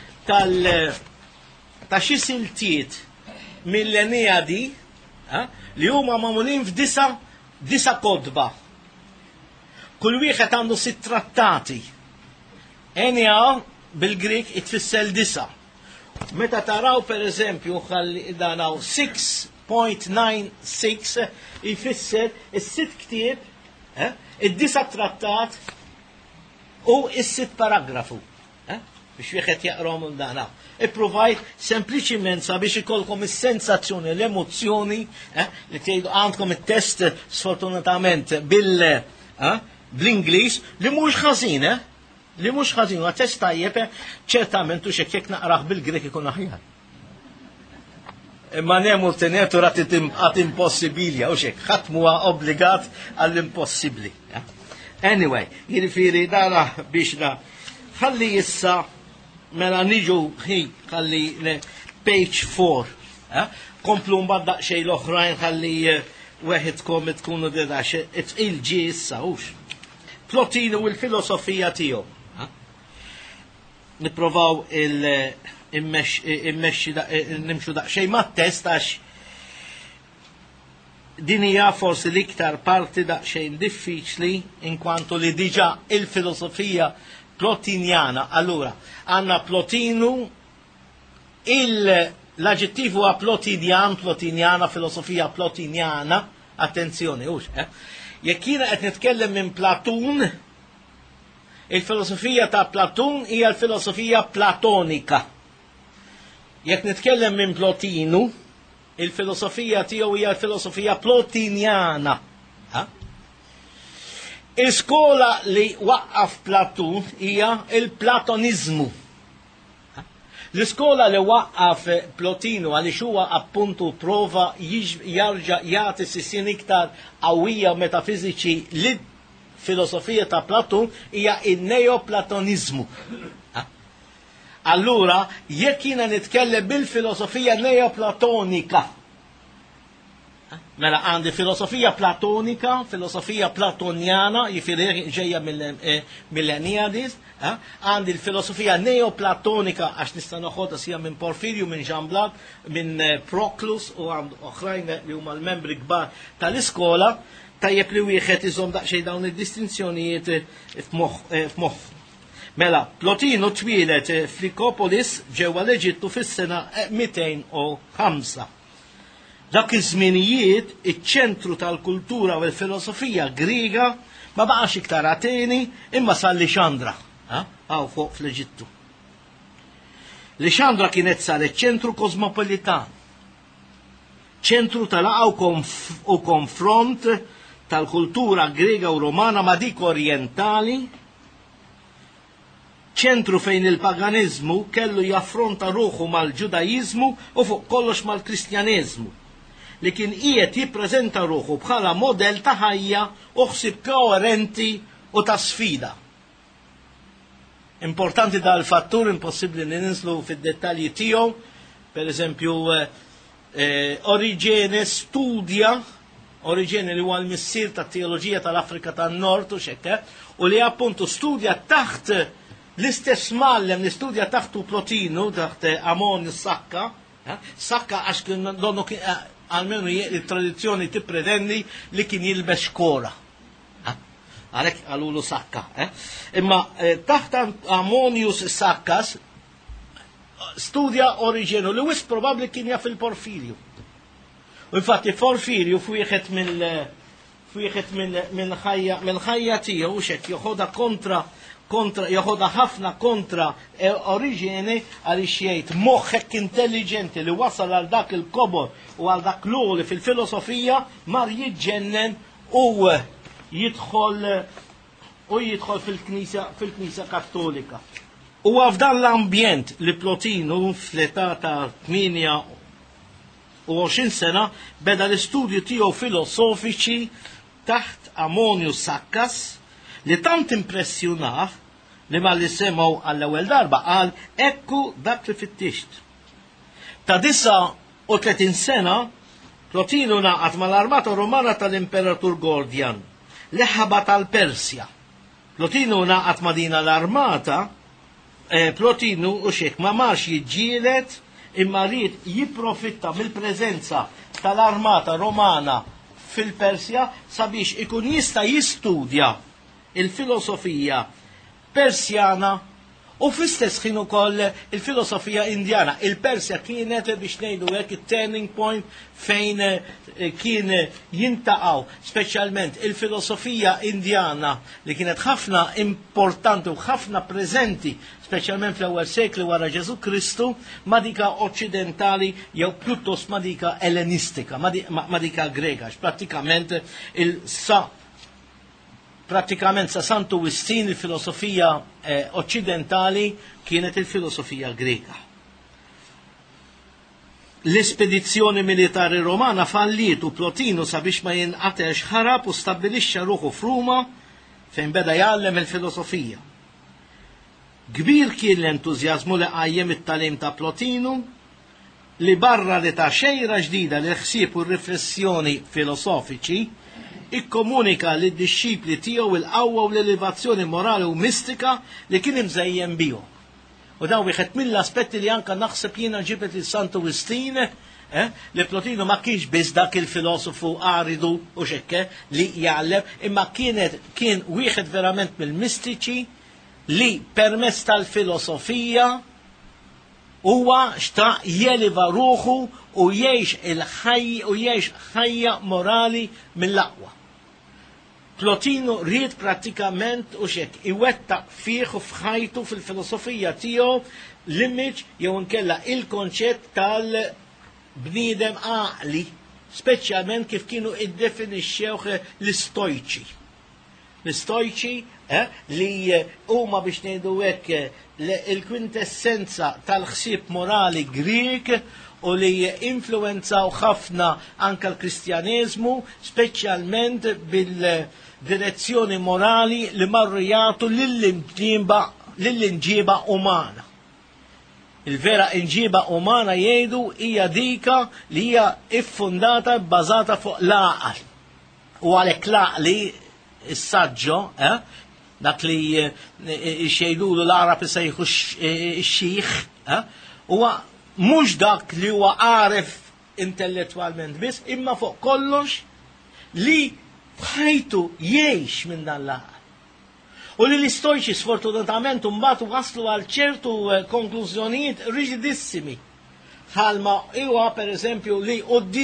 ta' xi siltiet mill-Eniadi li huma magħmulin f'disa kodba. Kull wieħed għandu 6 trattati. Enja bil-Grik itfisser 9. Meta taraw pereżempju ħalli danaw 6.96 jfisser is-6 ktieb, id-9 trattat u is-6 paragrafu. Biex wieħed jaqrom il-dana. Ipprovajt sempliċiment sabiex ikolkom is-sensazzjoni, l-emozzjoni li tgħidu għandkom it-test sfortunatament bl-Ingliż li mhux ħażin, li mhux ħażin, huwa test tajjeb ċertament u xekk naqrah bil-Grek ikun aħjar. Imma nemu tenetu għat impossibilja u xekk ħadd huwa obbligat għall-impossibbli. Anyway, jiġifieri dara biex ħalli issa mela niġu ħalli page 4. Komplu mbagħad daqsxejn l-oħrajn ħalli weħidkom tkunu dedax it-ilġi issa hux. Plotinu u l-filosofija tiegħu. Nipprovaw nimxu daqsxejn mat-test għax din hija forsi l-iktar parti daqsxejn diffiċli inkwantu li diġà il-filosofija Plotinjana. Allura, għanna Plotinu, l-aġġettivu huwa Plotinjan, Plotinjana, filosofija Plotinjana, attenzjoni, Jekk jiena qed nitkellem minn Platun, il-filosofija ta' Platun hija l-filosofija platonika. Jekk nitkellem minn Plotinu, il-filosofija tiegħu hija l-filosofija Plotinjana. Il-skola li waqqaf Platun hija il-Platonizmu. L-iskola li waqqaf Plotinu għaliex huwa appuntu prova jarġa' jagħti sissien iktar qawwija metafiżiċi li filosofija ta' Platun hija il-neoplatonizmu. Allura, jekk jiena nitkellem bil-filosofija neoplatonika, mela għandi filosofija platonika, filosofija platonjana, jifieri ġejja mill-Eniadis, għandi l-filosofija neoplatonika għax nista' noħodha sija minn Porfirju, minn Jean-Blac, minn Proclus u oħrajn li huma l-membri kbar tal-iskola, tajjeb li wieħed iżomm daqsxejn dawn id-distinzjonijiet f'moħħ. Mela, Plotinu twilet f'Nikopolis ġewwa l-Eġittu fis-sena 205. Dak iż-żminijiet iċ-ċentru tal-kultura u l-filosofija Griega ma baqax iktar Ateni imma sal Lixandra, fuq fl-Eġittu. Lixandra kienet saret ċentru kosmopolitan, ċentru tal-laqgħa u konfront tal-kultura Griega u Romana ma dik orjentali, ċentru fejn il-paganizmu kellu jaffronta ruħu mal-Ġudajiżmu u fuq kollox mal-Kristjaneżmu, li kien qiegħed jippreżenta ruħu bħala modell ta' ħajja u ħsieb koerenti u ta' sfida. Importanti dal-fattur impossibbli li ninslu fid-dettalji tiegħu, pereżempju Origene li huwa l-missier tat-teoloġija tal-Afrika tan-Nord u xekke, u li appuntu studja taħt l-istess mallem li studja taħtu Plotinu, taħt Ammonius Sakka, Sakka għax kien donnu għalmenu il-tradizzjoni tippretendi li kien jilbes xkora. Għalek għalulu Sakka. Imma taħt Ammonius Sakkas studja Origenu li wis probabli kien jaf il-Porfirju. U infatti Porfirju fwieħed mill-ħajja tiegħu xek joħodha kontra joħodha ħafna kontra Origene għaliex jgħid moħħek intelligenti li wasal għal dak il-kobor u għal dak l-għoli fil-filosofija mar jiġġennen u jidħol fil-Knisja Kattolika. U f'dan l-ambjent li Plotinu fl-età ta' 28 sena beda l-istudju tiegħu filosofiċi taħt Ammonius Sakkas li tant impressjonah li ma li semgħu għall-ewwel darba qal ekku dak li fittixt. Ta' 39 sena Plotinu naqat mal-armata Romana tal-Imperatur Gordian li ħabat tal-Persja. Plotinu naqat ma' din l-armata Plotinu u xek ma marx jiġġielet imma rrid jipprofitta mill-preżenza tal-armata Romana fil-Persja sabiex ikun jista' jistudja il-filosofija Persjana u fl-istess ħin ukoll il-filosofija Indjana. Il-Persja kienet biex ngħidu hekk it-turning point fejn kien jintaqgħu speċjalment il-filosofija Indjana li kienet ħafna importanti u ħafna preżenti speċjalment fl-ewwel sekli wara Ġesu Kristu ma' dika occidentali jew pjuttost ma' dika ellenistika, ma' dika grega, pratikament sa Santu Wistin il-filosofija occidentali kienet il-filosofija grega. L-espedizzjoni militari romana fallit u Plotinu sabiex ma jinqatex ħarab u stabbilixxa ruħu f'Ruma fejn beda jgħallem il-filosofija. Kbir kien l-entużjażmu li qajjem it-talim ta' Plotinu li barra li ta' xejra ġdida li ħsieb u riflessjoni filosofiċi ikkomunika lid-dixxipli tiegħu il-qawwa u l-elevazzjoni morali u mistika li kien imżejjem bihom. U dawn wieħed mill-aspetti li anke naħseb jiena ġibet il Santu Wistin li Plotinu ma kienx biss dak il-filosofu aridu u xekke li jgħallem, imma kien wieħed verament mill-mistiċi li permezz tal-filosofija huwa xtaq jeleva ruħu u jgħix ħajja morali mill-aqwa. Plotinu ried pratikament u xek iwettaq fih u fħajtu fil-filosofija tiegħu l-image jew nkella il-konċett tal-bniedem għaqli, speċjalment kif kienu iddefinixxewh l-istojċi. L-istojċi li huma biex ngħidu hekk il-kwintessenza tal-ħsieb morali Grieg u li influenzaw ħafna anke l-Kristjaneżmu, speċjalment bil-direzzjoni morali li marru jagħtu lill-inġiba umana. Il-vera inġiba umana jgħidu hija dika li hija iffundata bbażata fuq l-għaqal. U għalhekk l-għaqli is-saġġo, dak li xejdulu l-Arab isejħu x-xix, huwa mhux dak li huwa għaref intellettwalment biss, imma fuq kollox li bħajtu jgħix minn dan l-għaqal. U li l-istoriċi sfortunatament mbagħad waslu għal ċertu konklużjonijiet rigidissimi. Ħalma huwa pereżempju li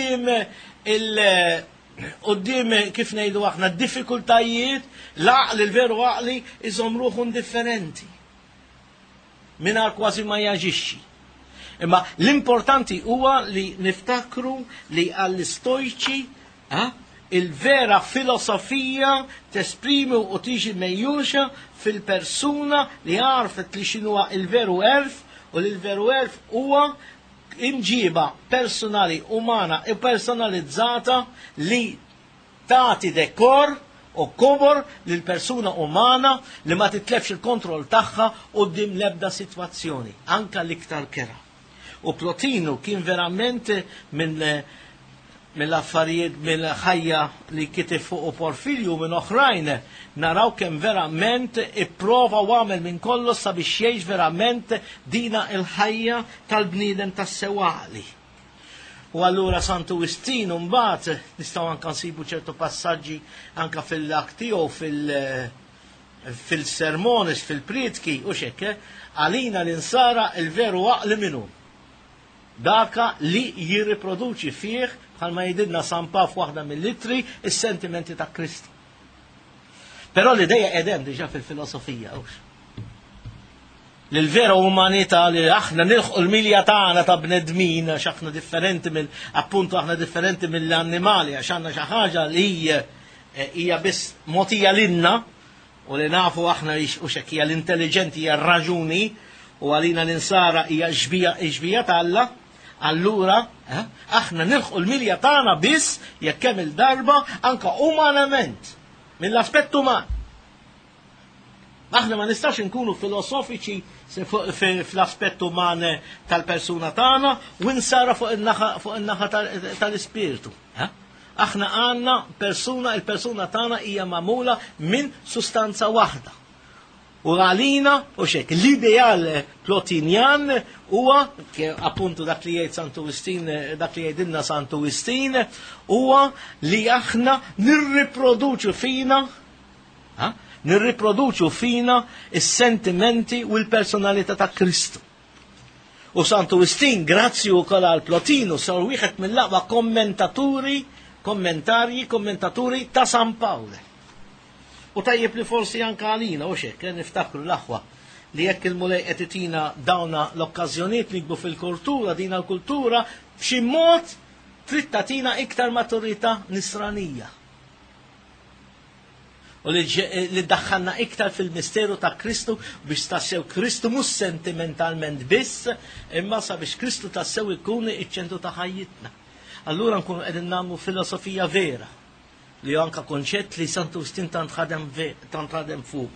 qudiem kif ngħidu aħna d-diffikultajiet l-għaqli l-veru għaqli iżhom ruħhom differenti. Mingħajr kważi ma jaġixxi. Imma l-importanti huwa li niftakru li għall-istojċi il-vera filosofija tesprimi u tiġi mejjuxa fil-persuna li għarfet li xinuwa il-veru erf u li l-veru erf huwa imġiba personali umana e personalizzata li tagħti dekor u kobor lil persuna umana li ma titlefx il-kontroll tagħha quddiem l-ebda sitwazzjoni, anka l-iktar kera. U Plotinu kien verament mill-affarijiet mill-ħajja li kiteb fuq Porfirju minn oħrajn naraw kemm verament ipprova u għamel minn kollox sabiex jgħix verament dina il-ħajja tal-bniedem tas-sewaqli. U allura Sant'Agustin mbagħad nistgħu anke nsibu ċertu passaġġi anke fil-akt tiegħu fil-sermones, fil-pritki u xekke, għalina l-insara il-veru għaqli minnu. Daka li jirriproduċi fih, bħalma jididna Sampa f'waħda mill-litri, is-sentimenti ta' Kristu. Però l-ideja edem diġa fil-filosofija, l-vera umanità li aħna nilħu l-milja tagħna ta' bnedmin, għax aħna differenti appunto aħna differenti mill-annimali, għax għandna xi ħaġa li hija biss mogħtija lilna, u li nafu aħna u xekk hija l-intelligenti hija r-raġuni u għalina l-insara hija ġbija talla, allura aħna nilħu l-milja tagħna biss jekk kemm il-darba anke umanament, mill-aspett uman. Aħna ma nistax nkunu filosofiċi fl-aspett uman tal-persuna tagħna u nsara fuq in-naħa tal-ispirtu. Aħna għandna il-persuna tagħna hija magħmula minn sustanza waħda. U għalina, u xek, l-ideal plotinjan huwa, appuntu dak li jgħid Sant'Agustin, dak li jgħidilna Sant'Agustin, huwa li aħna nirriproduċu fina is-sentimenti u l-personalità ta' Kristu. U Sant'Agustin, grazzi wkoll għal Plotinu, sar wieħed mill-aqwa kommentarji ta' San Pawle. U tajjeb li forsi anka għalina, u xek, niftakru l-aħwa li jekk il-mulej qed itina dawna l-okkażjonijiet nikbu fil-kultura, dina l-kultura b'xi mod trid tagħtina iktar maturità nisranija. U li daħħalna iktar fil-misteru ta' Kristu biex tassew Kristu mhux sentimentalment biss, imma sabiex Kristu tassew ikun iċ-ċentru ta' ħajjitna. Allura nkunu qegħdin nagħmlu filosofija vera li anka konċett li Sant'Agustin tant ħadem fuq.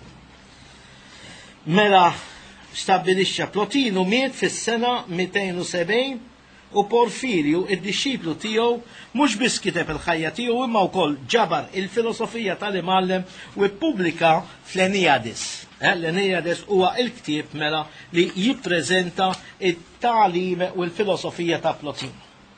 Mela stabbilixxa Plotinu miet fis-sena 270 u Porfirju id-disċiplu tiegħu mhux biss kiteb il-ħajja tiegħu imma wkoll ġabar il-filosofija tal-imgħallem u ppubblika fl-Enejadis. L-Enejadis huwa l-ktieb mela li jippreżenta it-tagħlim u l-filosofija ta' Plotinu.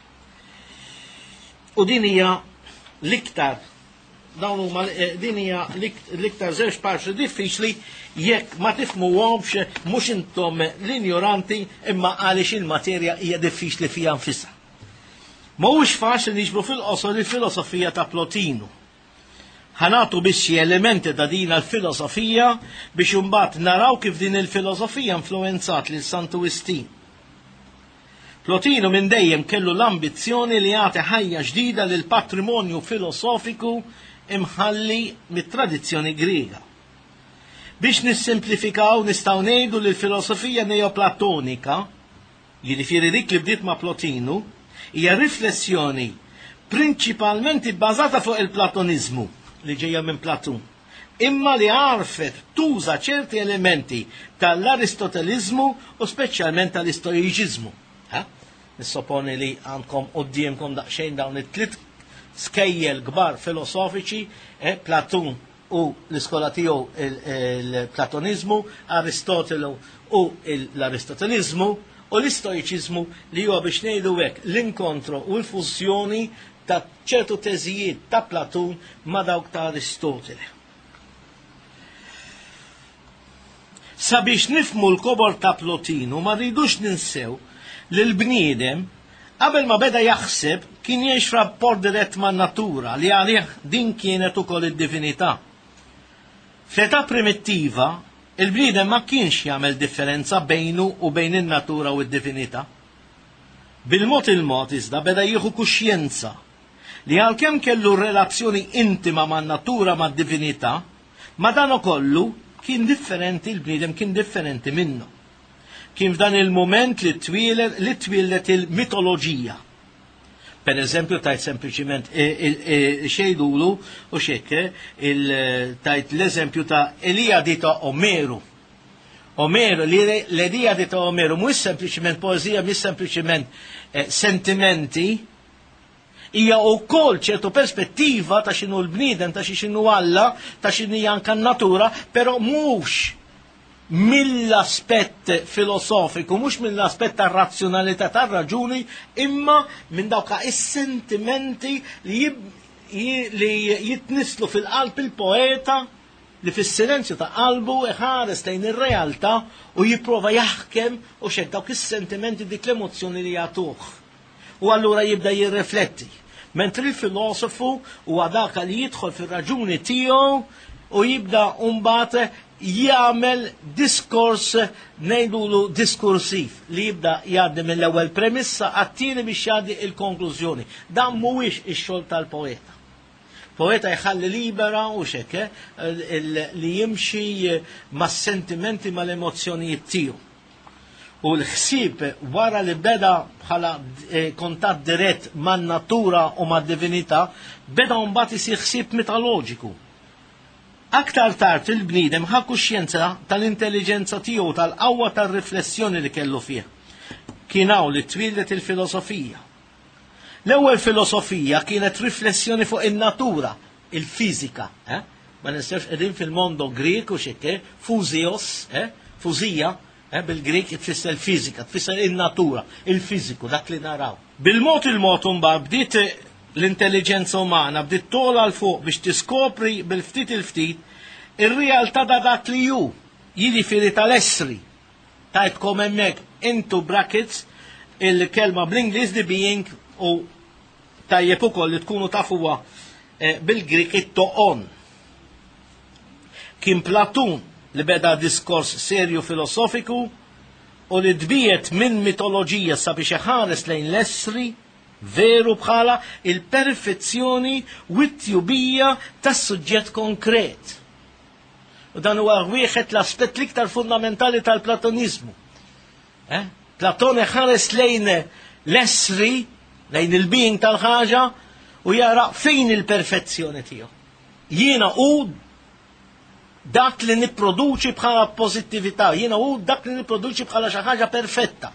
U din hija l-iktar din hija l-iktar żewġ parti diffiċli jekk ma tifhmuhomx mhux intom l-injoranti imma għaliex il-materja hija diffiċli fiha nfisha. Mhuwiex faċli niġbru fil-qosor il-filosofija ta' Plotinu. Ħanatu biex xi elementi ta' din il-filosofija biex imbagħad naraw kif din il-filosofija influenzat lil Sant'Agustin. Plotinu minn dejjem kellu l-ambizzjoni li jagħti ħajja ġdida lil patrimonju filosofiku imħalli mit-tradizzjoni Griega. Biex nissimplifikaw nistgħu ngħidu li l-filosofija neoplatonika, jiġifieri dik li bdiet ma' Plotinu, hija riflessjoni prinċipalment bbażata fuq il-Platonizmu li ġejja minn Platun, imma li għarfet tuża ċerti elementi tal-Aristotelizmu u speċjalment tal-Istoiċiżmu. Nissoponi li għandkom qudiemkom daqsxejn dawn it-tliet skejjel kbar filosofiċi, Platun u l-iskola tiegħu il-Platonizmu, Aristotelu u l-Aristotelizmu u l-Istoiċiżmu li huwa biex ngħidu hekk l-inkontru u l-fużjoni ta' ċertu teżijiet ta' Platun ma' dawk ta' Aristotele. Sabiex nifmu l-kobor ta' Plotinu ma rridux ninsew li l-bniedem qabel ma beda jaħseb kien jgħix rapport dirett man natura li għalih din kienet ukoll id-divinità. Fl-età primittiva il-bniedem ma kienx jagħmel differenza bejnu u bejn in-natura u d-divinità. Bil-mod il-mod iżda beda jieħu kuxjenza li għalkemm kellu relazzjoni intima man-natura mad-divinità, ma dan ukollu kien differenti, il-bniedem kien differenti minnu. Kien f'dan il-moment li twilet il-mitoloġija. Per eżempju, tajt sempliciment xejdulu u xekke, tajt l-eżempju ta' Eliadi ta' Omeru. Omero, l-idea di ta' Omero mhux sempliċement poezija, mhux sempliċement sentimenti, hija wkoll ċertu perspettiva ta' x'inhu l-bniedem, ta' x'inhu Alla, ta' x'inhi anke n-natura, però mhux mill-aspett filosofiku, mhux mill-aspett tar-razzjonalità tar-raġuni, imma minn dawk is-sentimenti li jitnislu fil-qalb il-poeta li fis-silenzju ta' qalbu iħares lejn ir-realtà u jipprova jaħkem u xek dawk is-sentimenti dik l-emozzjoni li jagħtuh. U allura jibda jirrifletti. Mentri il-filosofu huwa dak li jidħol fir-raġuni tiegħu u jibda mbagħad jagħmel diskors ngħidulu diskursiv li jibda jgħaddi mill-ewwel premissa għat-tieni biex jgħaddi il-konklużjoni. Dan mhuwiex ix-xogħol tal-poeta. Poeta jħalli libera u xek li jimxi mas-sentimenti mal-emozzjonijiet tiegħu. U l-ħsieb wara li beda bħala kontatt dirett man-natura u mad-divinità, beda mbagħad isir ħsieb mitoloġiku. Aktar tard il-bniedem ħa kuxjenza tal-intelligenza tiegħu tal-qawwa tar-riflessjoni li kellu fih. Kien hawn li twildet il-filosofija. L-ewwel filosofija kienet riflessjoni fuq in-natura, il-fiżika, Ma nistgħux qegħdin fil-mondo Grik u xekke, fuzios, fuzija, bil-Grik tfisser il-fiżika, tfisser in-natura, il-fiżiku, dak li naraw. Bil-mod il-mod imbagħad bdiet l-intelligenza umana bdiet tola l fuq biex tiskopri bil-ftit il-ftit ir-realtà ta' dak li hu, jiġifieri tal-essri. Tajtkom hemmhekk into brackets il-kelma bl-Ingliż the being u tajjeb ukoll li tkunu tafuha bil-Grik it-toqon. Kien Platun li beda diskors serju filosofiku u li dbiet minn mitoloġija sabiex iħares lejn l-essri veru bħala il-perfezzjoni u t-tjubija tas-suġġett konkret. U dan huwa wieħed l-aspett l-iktar fundamentali tal-Platonizmu. Platon iħares lejn l-essri, lejn il-being tal-ħaġa u jara fejn il-perfezzjoni tiegħu. Jiena u dak li nipproduċi bħala pożittività, jiena u dak li nipproduċi bħala xi ħaġa perfetta.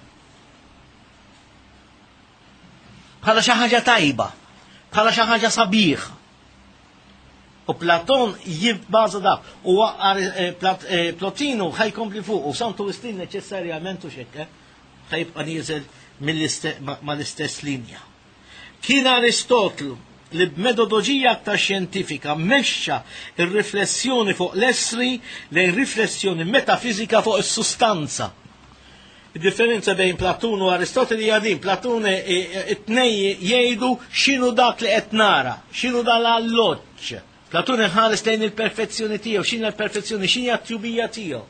Bħala xi ħaġa tajba, bħala xi ħaġa sabiħa. U Platon jibbaża dak. U Plotinu ħajkompli fuq u Santu Wistin neċessarjament u xekk, ħajbqa' nieżel mal-istess linja. Kien Aristotlu li b'metodoloġija aktar xjentifika mexxa ir-riflessjoni fuq l-essri lejn riflessjoni metafizika fuq is-sustanza. Id-differenza bejn Platun u Aristoteli hija din, Platun it-tnej jgħidu x'inhu dak li qed nara, x'inhu dan l-alloġġ. Platun iħares lejn il-perfezzjoni tiegħu, x'inhi l-perfezzjoni, x'inhi t-tjubija tiegħu.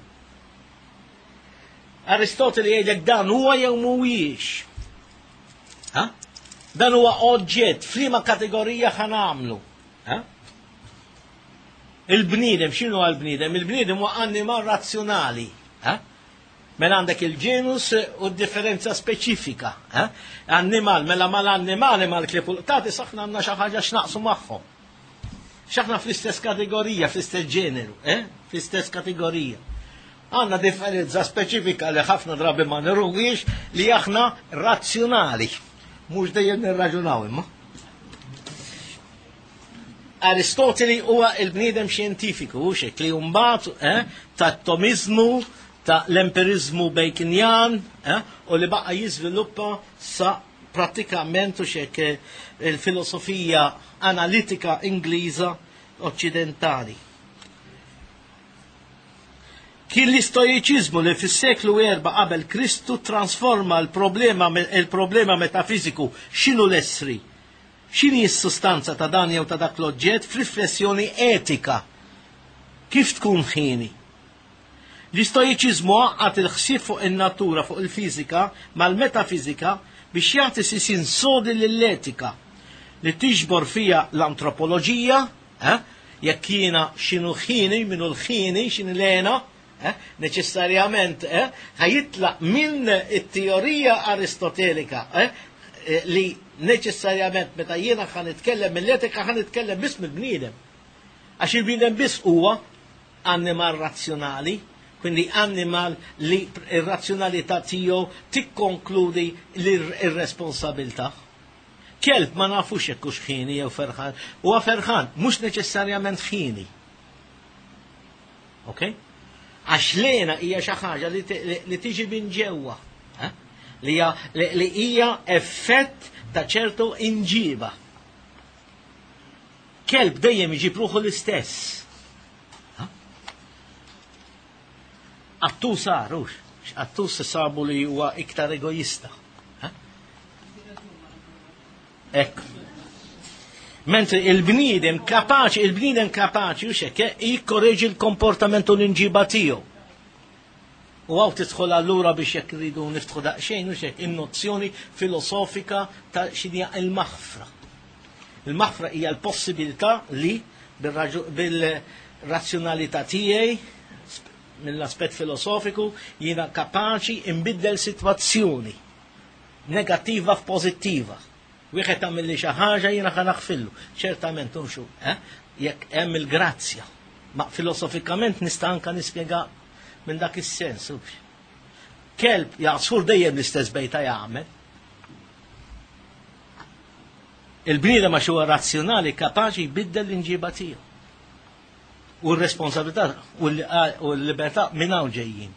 Aristoteli jgħidlek dan huwa jew mhuwiex. Dan huwa oġġett, f'liema kategorija ħanamlu. Il-bniedem, x'inhu l-bniedem? Il-bniedem huwa annimal razzjonali. Mela għandek il-ġenus u d-differenza speċifika. Annimal, mela mal-annimali mal-klipultati saħna għandna xi ħaġa x'naqsu magħhom. X'aħna fl-istess kategorija, fl-istess ġeneru, fl-istess kategorija. Għandna differenza speċifika li ħafna drabi ma nirruwiex li aħna razzjonali. Mhux dejjem nirraġunaw imma. Aristoteli huwa il-bniedem xjentifiku, u xek li mbagħad ta' tomizmu, ta' l-empirizmu bejkinjan, u li baqa' jiżviluppa sa pratikament u xek il-filosofija analitika Ingliża occidentali. Kien l-istoiċizmu li fis-seklu 4 qabel Kristu trasforma il-problema metafiziku x'inhu l-essri, x'inhi s-sustanza ta' dan jew ta' dak l-oġġett f'riflessjoni etika. Kif tkun ħini? L-istoiċizmu għaqqat il-ħsieb fuq in-natura, fuq il-fiżika mal-metafizika biex jagħti sisin sodi lill-etika li tiġbor fija l-antropoloġija, jekk jiena x'inhu ħini, minnu l-ħini, x'inhi l-ena, neċessarjament ħajitlaq minn it-teorija aristotelika li neċessarjament meta jiena ħan nitkellem mill-etika ħan nitkellem biss mill-bniedem. Għax il-bniedem biss huwa annimal razzjonali, Quindi animal li ir-razzjonalità tiegħu tikkonkludi l-irresponsabilità. Kelb ma nafux hekk hux ħini jew ferħan, huwa ferħan mhux neċessarjament ħini. Okay? Għax lena hija xi ħaġa li tiġi minn ġewwa, li hija effett ta' ċertu inġiba. Kelb dejjem iġib ruħu l-istess. Attus sarux, attus sabu li huwa iktar egoista. Ekk. Mentre il-bniedem kapaċi u xek, jikkorreġi l-komportamentu l-inġiba tiegħu. U għaw tidħol allura biex jekk rridu niftħu daqsxejn u xek, in-nozzjoni filosofika ta' xidija il-maħfra. Il-maħfra hija l-possibilità li bil-razzjonalità tiegħi mill-aspett filosofiku jiena kapaċi imbiddel sitwazzjoni negattiva f'pożittiva. Wieħed tagħmel li xi ħaġa jiena ħa naħfillu. Ċertament unxu, jekk hemm il-grazzja. Ma filosofikament nista' anke nispjega minn dak is-sens. Kelb jaqsur dejjem l-istess bejta jagħmel. Il-bniedem għax huwa razzjonali kapaċi jbiddel l-inġiba tiegħu. U r-responsabilità u l-libertà minn hawn ġejjin.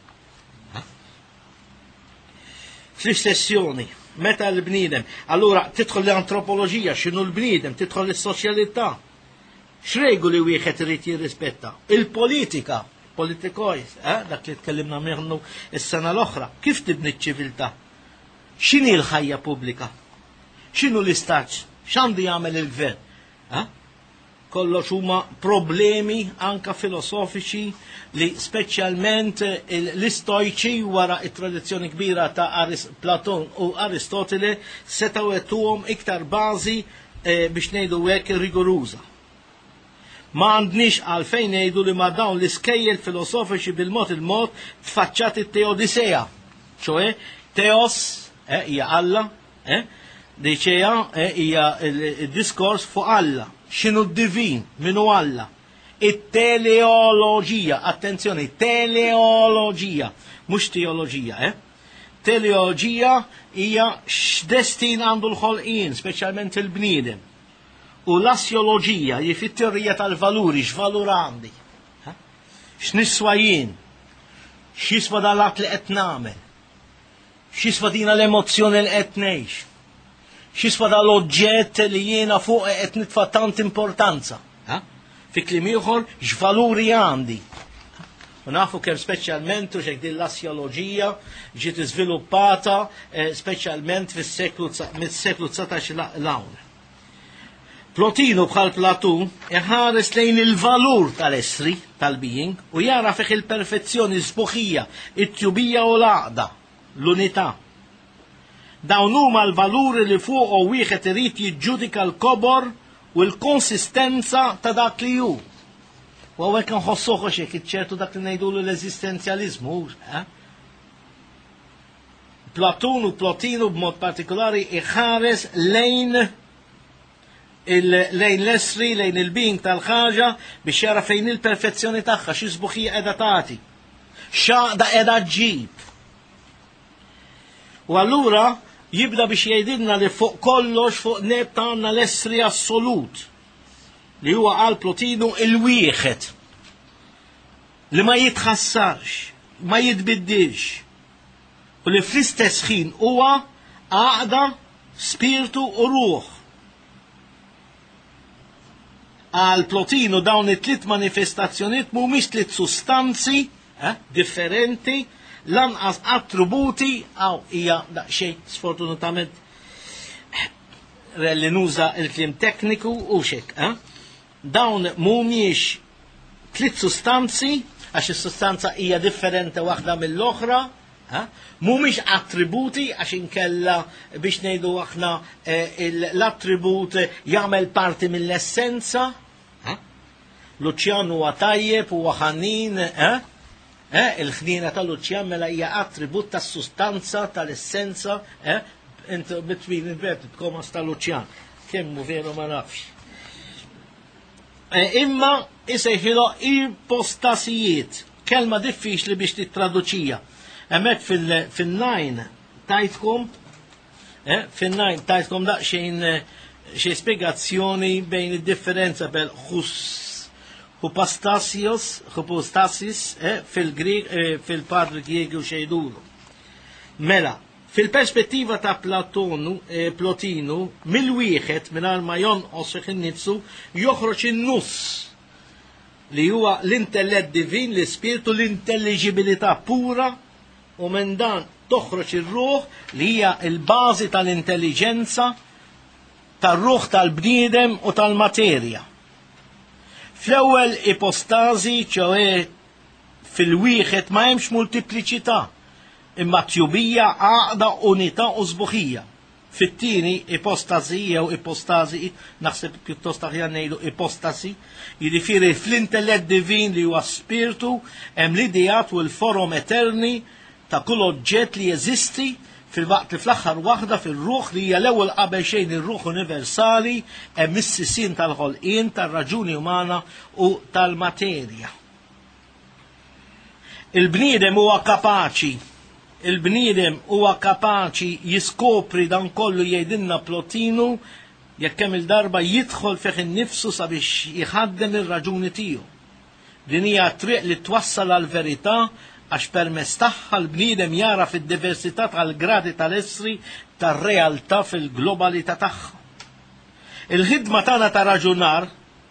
Fl-istessjoni, meta l-bniedem, allura tidħol l-antropoloġija, x'inhu l-bniedem, tidħol is-soċjalità. X'regoli wieħed irid jirrispetta? Il-politika, politikojs, dak li tkellimna minnu is-sena l-oħra, kif tibni ċ-ċiviltà? X'inhi l-ħajja pubblika? X'inhu l-istat? X'għandu jagħmel il-gvern? Kollox huma problemi anka filosofiċi li speċjalment l-istojċi wara it-tradizzjoni kbira ta' Platon u Aristotele setgħu għetuhom iktar bażi biex ngħidu hekk rigoruża. Ma għandniex għalfejn ngħidu li ma dawn l-iskejjel filosofiċi bil-mod il-mod tfaċċat it-teodisea, ċoe teos hija Alla, diċeja hija il-diskors fuq Alla. X'inhu d-divin, minnu Alla. It-teleoloġija, attenzjoni, teleoloġija, mhux teoloġija, Teleoloġija hija x'destin għandu l-ħolqien, speċjalment il-bniedem. U l-asjoloġija, fit-teorija tal-valuri, x'valur għandi. X'niswa jien, x'jiswa dal-att li qed nagħmel, x'jiswa dina l-emozzjoni li qed ngħix. X'iswa dal-oġġett li jiena fuq qed nitfa' tant importanza. Fi kliem ieħor x'valuri għandi. U nafu kemm speċjalment x'hekk din l-asjoloġija ġiet iżviluppata speċjalment mis-seklu 19 l-hawn. Plotino bħal Platun iħares lejn il-valur tal-essri tal-being u jara fih il-perfezzjoni sbuħija, it-tjubija u l-għaqda, l-unità. Dawn huma l-valuri li fuq u wieħed irid jiġġudika l-kobor u l-konsistenza ta' dak li hu. U hawnhekk nħossuh hekk iċċertu dak li ngħidulu l-eżistenzjaliżmu. Platun u Plotino b'mod partikolari iħares lejn l-essri, lejn il-being tal-ħaġa biex jara fejn il-perfezzjoni tagħha xi sbuħija qiegħda tagħti. X'għaqda qiegħda ġġib. U allura jibda biex jgħidilna li fuq kollox fuq neb tagħna l-essri assolut li huwa għal Plotino il-wieħed li ma jitħassarx, ma jitbiddilx u li fl-istess ħin huwa għaqda, spiritu u ruħ. Għal Plotino dawn it-tliet manifestazzjonijiet mhumiex tliet sustanzi differenti lanqas attributi għaw hija daqsxejn sfortunatament li nuża il-kliem tekniku u xek. Dawn mhumiex tliet sustanzi għax is-sustanza hija differenti waħda mill-oħra, mhumiex attributi għax inkella biex ngħidu aħna l-attribut jagħmel parti mill-essenza. Luċjan huwa tajjeb huwa ħanin, il-ħnina tal-Luċjan mela hija attribut tas-sustanza tal-essenza, between inverted commas tal-Luċjan. Kemmu veru ma nafx. Imma isejħilha ipostasijiet, kelma diffiċli biex titraduċija. Hemmhekk fil-9 tajtkom fin-9 tajtkom daqsxejn xi spjegazzjoni bejn id-differenza bejn hypostasis fil-Grieg fil-Padri Griegu xejdulu. Mela, fil-perspettiva ta' Plotinu, mill-wieħed mingħajr ma jonqos innifsu joħroġ in-nuss li huwa l-intellett divin, l-ispirtu, l-intelligibilità pura, u minn dan toħroġ ir-ruħ li hija l-bażi tal-intelligenza tar-ruħ tal-bniedem u tal-materja. Fl-ewwel ipostażi, ċoe fil-wieħed ma hemmx multipliċità, imma tjubija, għaqda, unità u sbuħija. Fit-tieni ipostazija u ipostazi, naħseb pjuttost aħjar ngħidu ipostasi, jiġifieri fl-intellett divin li huwa spiritu hemm l-idejat u l-forom eterni ta' kull oġġett li jeżisti fil-waqt li fl-aħħar waħda fil-ruħ li hija l-ewwel qabel xejn ir-ruħ universali hemm is-sisien tal-ħolqien tar-raġuni umana u tal-materja. Il-bniedem huwa kapaċi jiskopri dan kollu jgħidilna Plotinu jekk hemm il-darba jidħol fih innifsu sabiex jħaddem ir-raġuni tiegħu. Din hija triq li twassal għal verità għax permezz tagħha l-bniedem jara fid-diversità tal-gradi tal-essri tar-realtà fil-globalità tagħha. Il-ħidma tagħna ta' raġunar,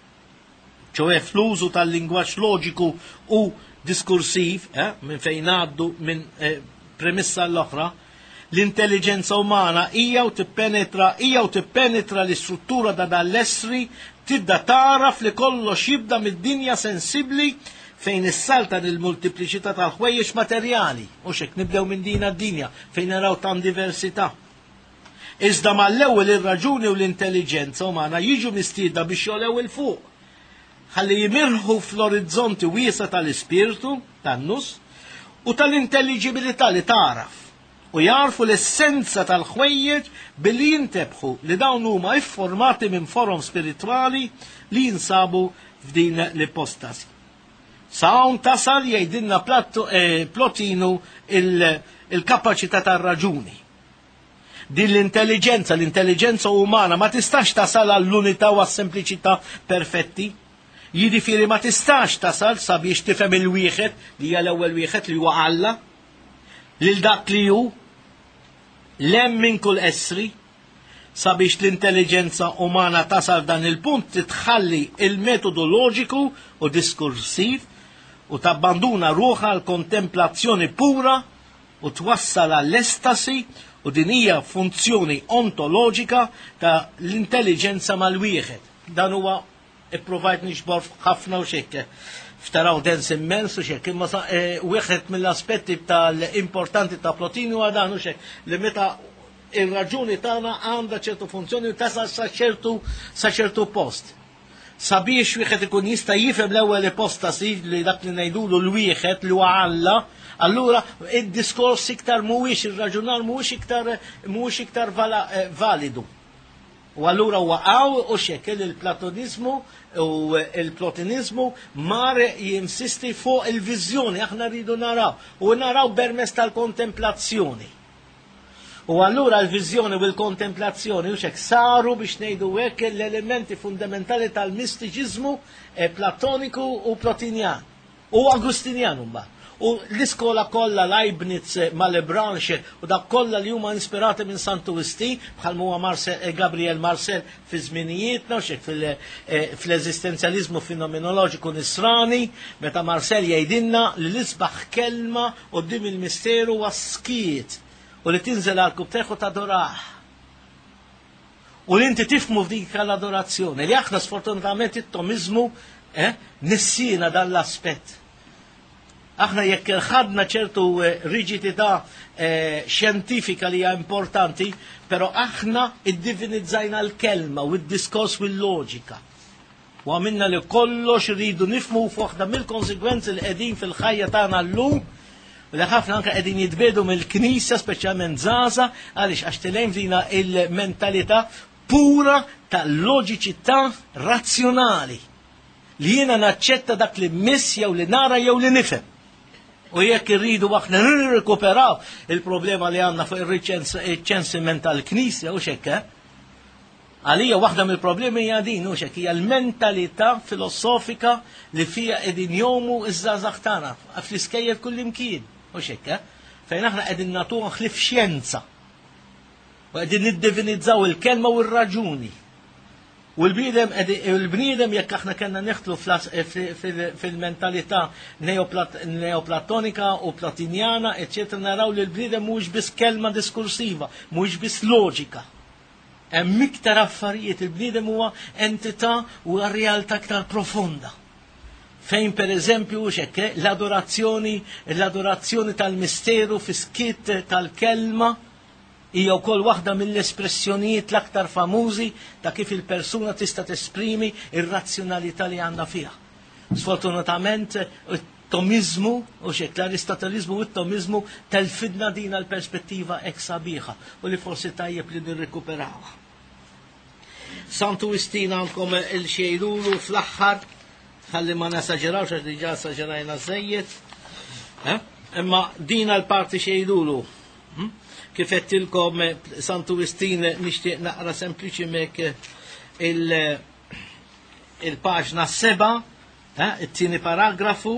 ċoe fl-użu tal-lingwaġġ loġiku u diskursiv, minn fejn għaddu minn premissa l-oħra, l-intelligenza umana hija u tippenetra l-istruttura ta' dal-essri tibda taraf li kollox jibda mid-dinja sensibbli fejn issalta il-multipliċità tal-ħwejjeġ materjali, u xek nibdew minn din d-dinja fejn naraw tan diversità. Iżda mal-ewwel ir-raġuni u l-intelligenza umana jiġu mistiedda biex jolew il-fuq, ħalli jimirħu fl-orizzonti wiesa tal-ispirtu, tan-nus, u tal-intelligibilità li taraf, u jarfu l-essenza tal-ħwejjeġ billi jintebħu li dawn huma iffurmati minn forum spiritwali li jinsabu f'din l-ipostasi. Sawn tasal jgħidilna Plotinu il-kapaċità tar-raġuni. Din l-intelligenza umana ma tistax tasal għall-unità u għas-sempliċità perfetti. Jiġifieri ma tistax tasal sabiex tifhem il-wieħed li hija l-ewwel wieħed li huwa Alla, lil dak li hu lem minn kull essri, sabiex l-intelligenza umana tasal dan il-punt titħalli il-metodu loġiku u diskursiv u tabbanduna ruħa għal kontemplazzjoni pura u twassal għall-estasi u din hija funzjoni ontoloġika ta' l-intelligenza mal-wieħed. Dan huwa ipprovajt nixbor ħafna u xekke. Ftaraw dens immens u xekk, imma wieħed mill-aspetti tal-importanti ta' Plotinu għadan u xekk li meta il-raġuni tagħna għandha ċertu funzjoni u tasal sa ċertu post. Sabiex wieħed ikun jista' jifhem l-ewwel ipostasi li dak li ngħidulu l-wieħed li huwa Alla, allura id-diskors iktar mhuwiex ir-raġunar mhuwiex iktar validu. U allura waqgħu u xekkel il-Platonizmu u l-Plotinizmu mar jinsisti fuq il-viżjoni aħna rridu naraw permezz tal-kontemplazzjoni. U allura l-viżjoni u l-kontemplazzjoni u xek saru biex ngħidu hekk l-elementi fundamentali tal-mistiċiżmu platoniku u plotinjan u agustinjan mbagħad. U l-iskola kollha Leibniz mal-Branche u dak kollha li huma inspirati minn Sant'Agustin bħal huwa Gabriel Marcel fi żminijietna u xek fl-eżistenzjaliżmu fenomenoloġiku nisrani, meta Marcel jgħidilna li l-isbaħ kelma quddiem il-misteru was-skiet u li tinżel għal-kub teħu tadoraħ. U li inti tifmu f'dik l-adorazzjoni, li aħna sfortunatament it-tomizmu nissina dan l-aspett. Aħna jekk ħadna ċertu riġidità xjentifika li hija importanti, però aħna iddivinizzajna l-kelma u d-diskors u l-loġika. U għamilna li kollox rridu nifmu fuqda mill-konsekwenzi li qegħdin fil-ħajja tagħna llum, u li ħafna anke qegħdin jitbedu mill-Knisja speċjalment żgħażagħ għaliex għax tilejn dina il-mentalità pura tal-loġiċità razzjonali li jiena naċċetta dak li miss jew li nara jew li nifhem. U jekk irridu aħna nirrekuperaw il-problema li għandna fuq ir-riċensiment tal-Knisja u xekk, għalija waħda mill-problemi hija din u xekk hija l-mentalità filosofika li fija qegħdin jomu iż-żgħażagħ tagħna fl-iskejjel kullimkien u xekk, fejn aħna qegħdin nagħtuhom ħlief xjenza u qegħdin niddivinizzaw il-kelma u r-raġuni. U l-bniedem jekk aħna kellna neħtlu fil-mentalità neoplatonika u platinjana, eċċetera, naraw li l-bniedem mhux biss kelma diskursiva, mhux biss loġika. Hemm iktar affarijiet, il-bniedem huwa entità u realtà aktar profonda. Fejn pereżempju xekk l-adorazzjoni tal-misteru fi skitt tal-kelma hija wkoll waħda mill-espressjonijiet l-aktar famużi ta' kif il-persuna tista' tesprimi ir-razzjonalità li għandha fiha. Sfortunatament it-tomizmu u xekk l-aristotelizmu u t-tomizmu telfidna din l-perspettiva hekk sabiħa u li forsi tajjeb li nirrekuperawha. Santu Wistina għandkom il-xejrulu fl-aħħar, ħalli ma nasaġerawx għax diġà saġerajna żejjed. Imma din l-parti xejrulu. Kif qedtilkom Santu Wistin nixtieq naqra sempliċiment il-paġna 7, it-tieni paragrafu,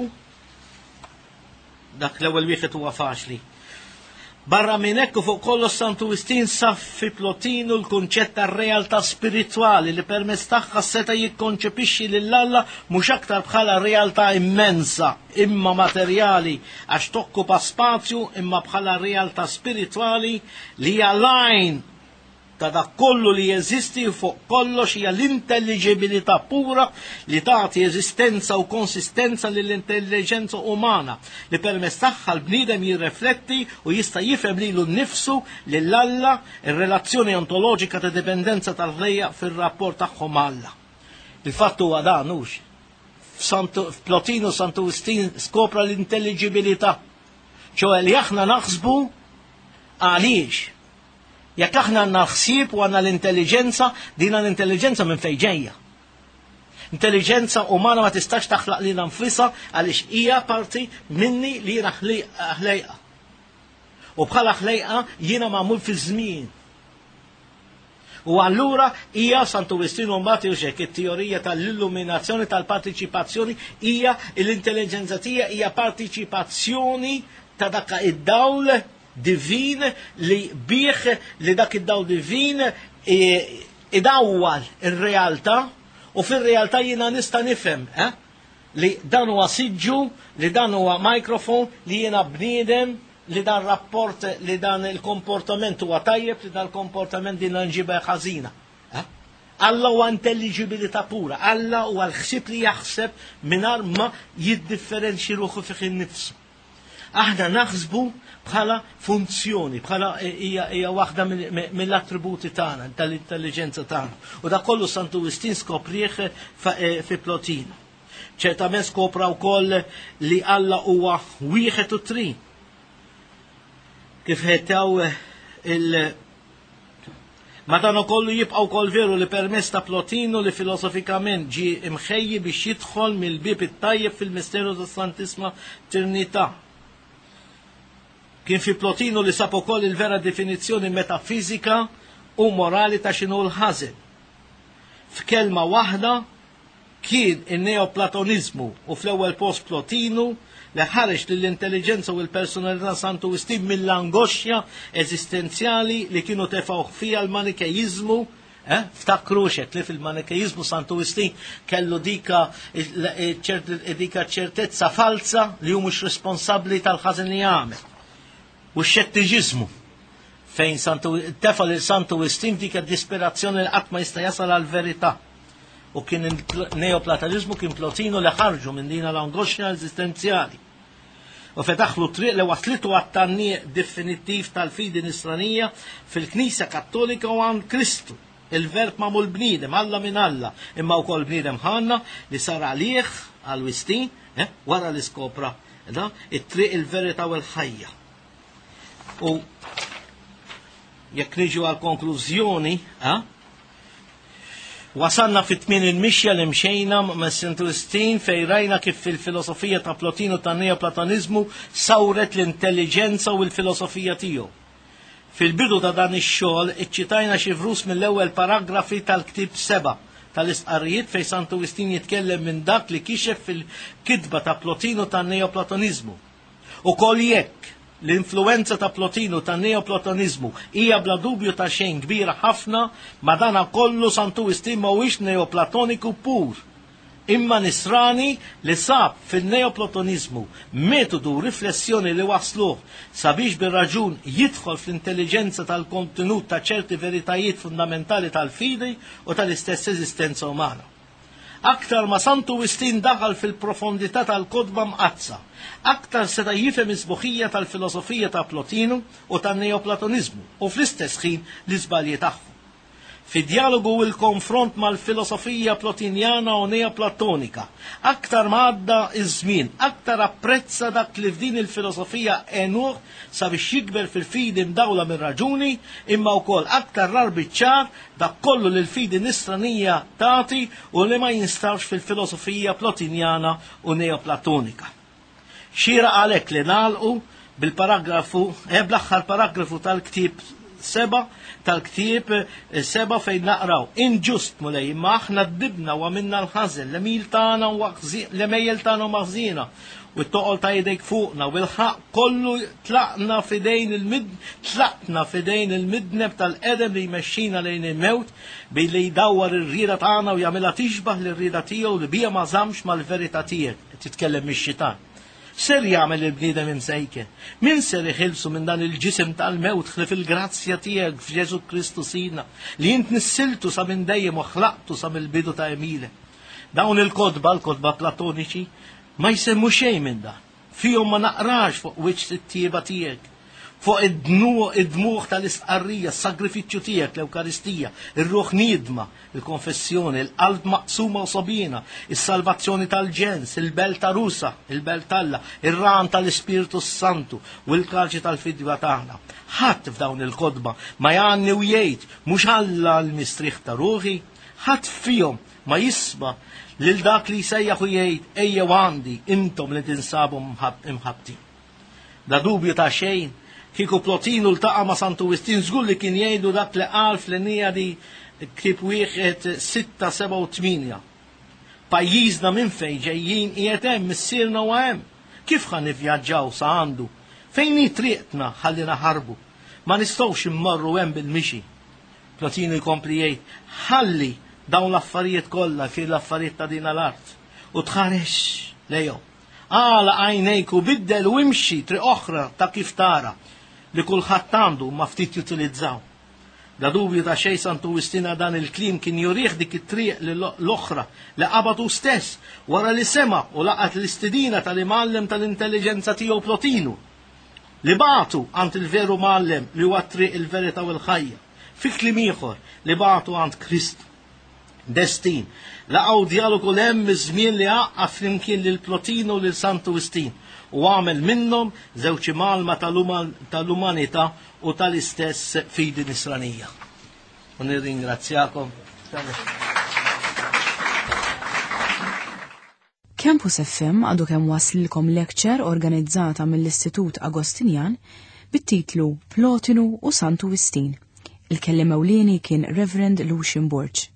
dak l-ewwel wieħed huwa faċli. Barra minn hekk fuq kollox Santu Wistin saf fi Plotinu l-kunċett tar-realtà spiritwali li permezz tagħha seta' jikkonċepixxi lill-Alla mhux aktar bħala realtà immensa imma materjali għax tokkupa spazju imma bħala realtà spiritwali li hija lajn ta' dak kollu li jeżisti fuq kollox hija l-intelligibilità pura li tagħti eżistenza u konsistenza lill-intelligenza umana li permezz tagħha l-bniedem jirrefletti u jista' jifhem lilu nnifsu lill-Alla ir-relazzjoni ontoloġika ta' dipendenza tal-ħlejja fir-rapport tagħhom Alla. Il-fatt huwa dan hux. Plotino Santu Wistin skopra l-intelligibilità, ċoe li aħna naħsbu għaliex. Jekk aħna għandna ħsieb u għandna l-intelligenza, din l-intelligenza minn fejn ġejja. Intelligenza umana ma tistax taħlaq li nfisha għaliex hija parti minni li jiena ħlejqa. U bħala ħlejqa jiena magħmul fi żmien. U allura hija Santu Wistin mbagħad juxek it-teorija tal-illuminazzjoni tal-partiċipazzjoni hija l-intelligenza tiegħi hija partiċipazzjoni ta' dak id-dawl divin li bieħ li dak id-dawl divin idawwal ir-realtà u fir-realtà jiena nista' nifhem li dan huwa siġġu, li dan huwa mikrofon, li jiena bniedem, li dan rapport, li dan il-komportament huwa tajjeb, li dan il-komportament din nġibha ħażina. Alla huwa intelligibilità pura, Alla huwa l-ħsieb li jaħseb mingħajr ma jiddifferenxi ruħu fih innifsu. Aħna naħsbu bħala funzjoni, bħala hija waħda mill-attributi tagħna, tal-intelligenza tagħna. U da kollu Santu Wistin skoprih fi Plotino. ċertament skopra wkoll li Alla huwa wieħed u trin. Kif ħettaw Madana kollu jibqaw kol veru li permess ta' Plotino li filosofikament ġi imħejji biex jidħol mill-bib it-tajjeb fil-misteru ta' Santisma Trinità. Kien fi Plotino li sab ukoll il-vera definizzjoni metafizika u morali ta' xinu l-ħażen. F'kelma waħda kien il-neoplatonizmu u fl-ewwel post Plotino li ħareġ lill-intelligenza u l-personalità Santu Wistin mill-angoxja eżistenzjali li kienu tefgħu fija l-manikejizmu. Ftakru xek li fil-manikejizmu Santu Wistin kellu dika ċertezza falsa li hu mhux responsabbli tal-ħażen li jagħmel. U x-xettiġiżmu fejn tefa' lil Santu Wistin dika disperazzjoni li qatt ma jista' jasal għall-verità. U kien neoplatonismu kien Plotino li ħarġu minn din l-angoxja eżistenzjali. U fetaħlu triq li waslitu għat-tanniq definittiv tal-fidi nisranija fil-Knisja Kattolika u għand Kristu. Il-verb mamul bniedem, Alla minn Alla, imma wkoll bniedem ħanna li sar għalih għal Wistin wara li skopra it-triq il-verità u l-ħajja. U jekk niġu għal konklużjoni, Wasanna fit-tmien il-mixja li mxejna ma' St. Augustine fejn rajna kif fil-filosofija ta' Plotinu ta' Neoplatonizmu sawret l-intelligenza u l-filosofija tiegħu. Fil-bidu ta' dan ix-xogħol iċċitajna xi vrus mill-ewwel paragrafi tal-ktib 7 tal-istqarrijiet fejn St. Augustine jitkellem minn dak li kixef fil-kitba ta' Plotinu ta' Neoplatonizmu. Ukoll jekk l-influenza ta' Plotinu ta' Neoplatonizmu hija bla dubju ta' xejn kbira ħafna, ma dana kollu St. Augustine mhuwiex neoplatoniku pur. Imma nisrani li sab fil-neoplatonizmu metodu riflessjoni li wasluh sabiex bir-raġun jidħol fl-intelligenza tal-kontenut ta' ċerti veritajiet fundamentali tal-fidi u tal-istess eżistenza umana. Aktar ma St. Augustine daħal fil-profondità tal-kodba mqazza, aktar seta' jifhem is-sbuħija tal-filosofija ta' Plotinu u tan-neoplatonizmu u fl-istess ħin l-iżbalji tagħhom. Fid-dialogu u l-konfront mal-filosofija plotinjana u neoplatonika, aktar ma għadda iż-żmien, aktar apprezza dak li f'din il-filosofija enuh sabiex jikber fil-fidi mdawla minn raġuni, imma wkoll aktar rarbi ċar dak kollu li l-fidi nisranija tagħti u li ma jinstarx fil-filosofija plotinjana u neoplatonika. Xira għalhekk li nagħlqu bil-paragrafu, bl-aħħar paragrafu tal-ktib 7 fejn naqraw inġust mulej imma aħna ddibna wa minna l-ħażen l-emil tagħna l-emejjel tagħna maħżina u t-toqol ta' jdejk fuqna u bil-ħaq kollu tlaqna fidejn il-midneb tal-qedem li jmexxina lejn il-mewt billi jdawwar ir-rieda tagħna u jagħmilha tixbaħ lir-rieda tiegħu li bija ma żammx mal-verità tiegħek titkellem mix-xitan. Ser jagħmel il-bniedem imsejken? Min ser iħilsu minn dan il-ġisem tal-mewt ħlif il-grazzja tiegħek f'Ġesu Kristu sina li int nissiltu sa minn dejjem u ħlaqtu sa mill-bidu ta' emile. Dawn il-kodba platoniċi ma jsemmu xejn minn dan. Fihom ma naqrax fuq wiċċ it-tieba tiegħek, fuq id-dmuħ tal-istqarrija, s-sagrifiċċju tiegħek, l-Ewkaristija, ir-ruħ niedma, il-konfessjoni, il-qalb maqsuma u sobina, is-salvazzjoni tal-ġens, il-belt rusa, il-belt Alla, ir-ran tal-Ispiritu Santu u l-kalċi tal-fidwa tagħna. Ħadd f'dawn il-kodba ma jgħanni u jgħid mhux Alla l-mistrieħ ta' ruħi, ħadd fihom ma jisba' lil dak li jsejjaħ u jgħid ejjew għandi intom li tinsabu imħabtin. Da dubju ta' xejn kieku Plotinu ltaqa' ma' St. Augustine żgur li kien jgħidu dak li qal fl-Enija di ktib 1:6-7-8. Pajjiżna minn fejn ġejjin qiegħed hemm missierna u hemm. Kif ħan nivvjaġġaw sa għandu? Fejn hi triqtna ħalli naħarbu? Ma nistgħux immorru hemm bil-mixi. Plotinu jkompli jgħid ħalli dawn l-affarijiet kollha fi l-affarijiet ta' din l-art u tħarex lejhom. Għala għajnejk u biddel u imxi triq oħra ta' kif tara li kulħadd għandu ma ftit jutilizzaw. Da dubju ta' xejn St. Augustine dan il-klim kien jurih dik it-triq l-oħra li qabatu stess wara li sema u laqat l-istidina tal-imgħallem tal-intelligenza tiegħu Plotinu li bagħtu għand il-veru mgħallem li huwa triq il-verità u l-ħajja. Fi kliem ieħor li bagħtu għand Kristu. Destin, laqgħu dialogu hemm iż-żmien li għaqqa flimkien lil Plotinu u lil St. Augustine u għamel minnhom żewġ malma tal-umanità u tal-istess fidi nisranija. U nirringrazzjakom. Campus FM għadu kemm waslilkom lecture organizzata mill-Istitut Agostinjan bit-titlu Plotinu u St. Augustine. Il-kelliem ewlieni kien Reverend Lucian Borch.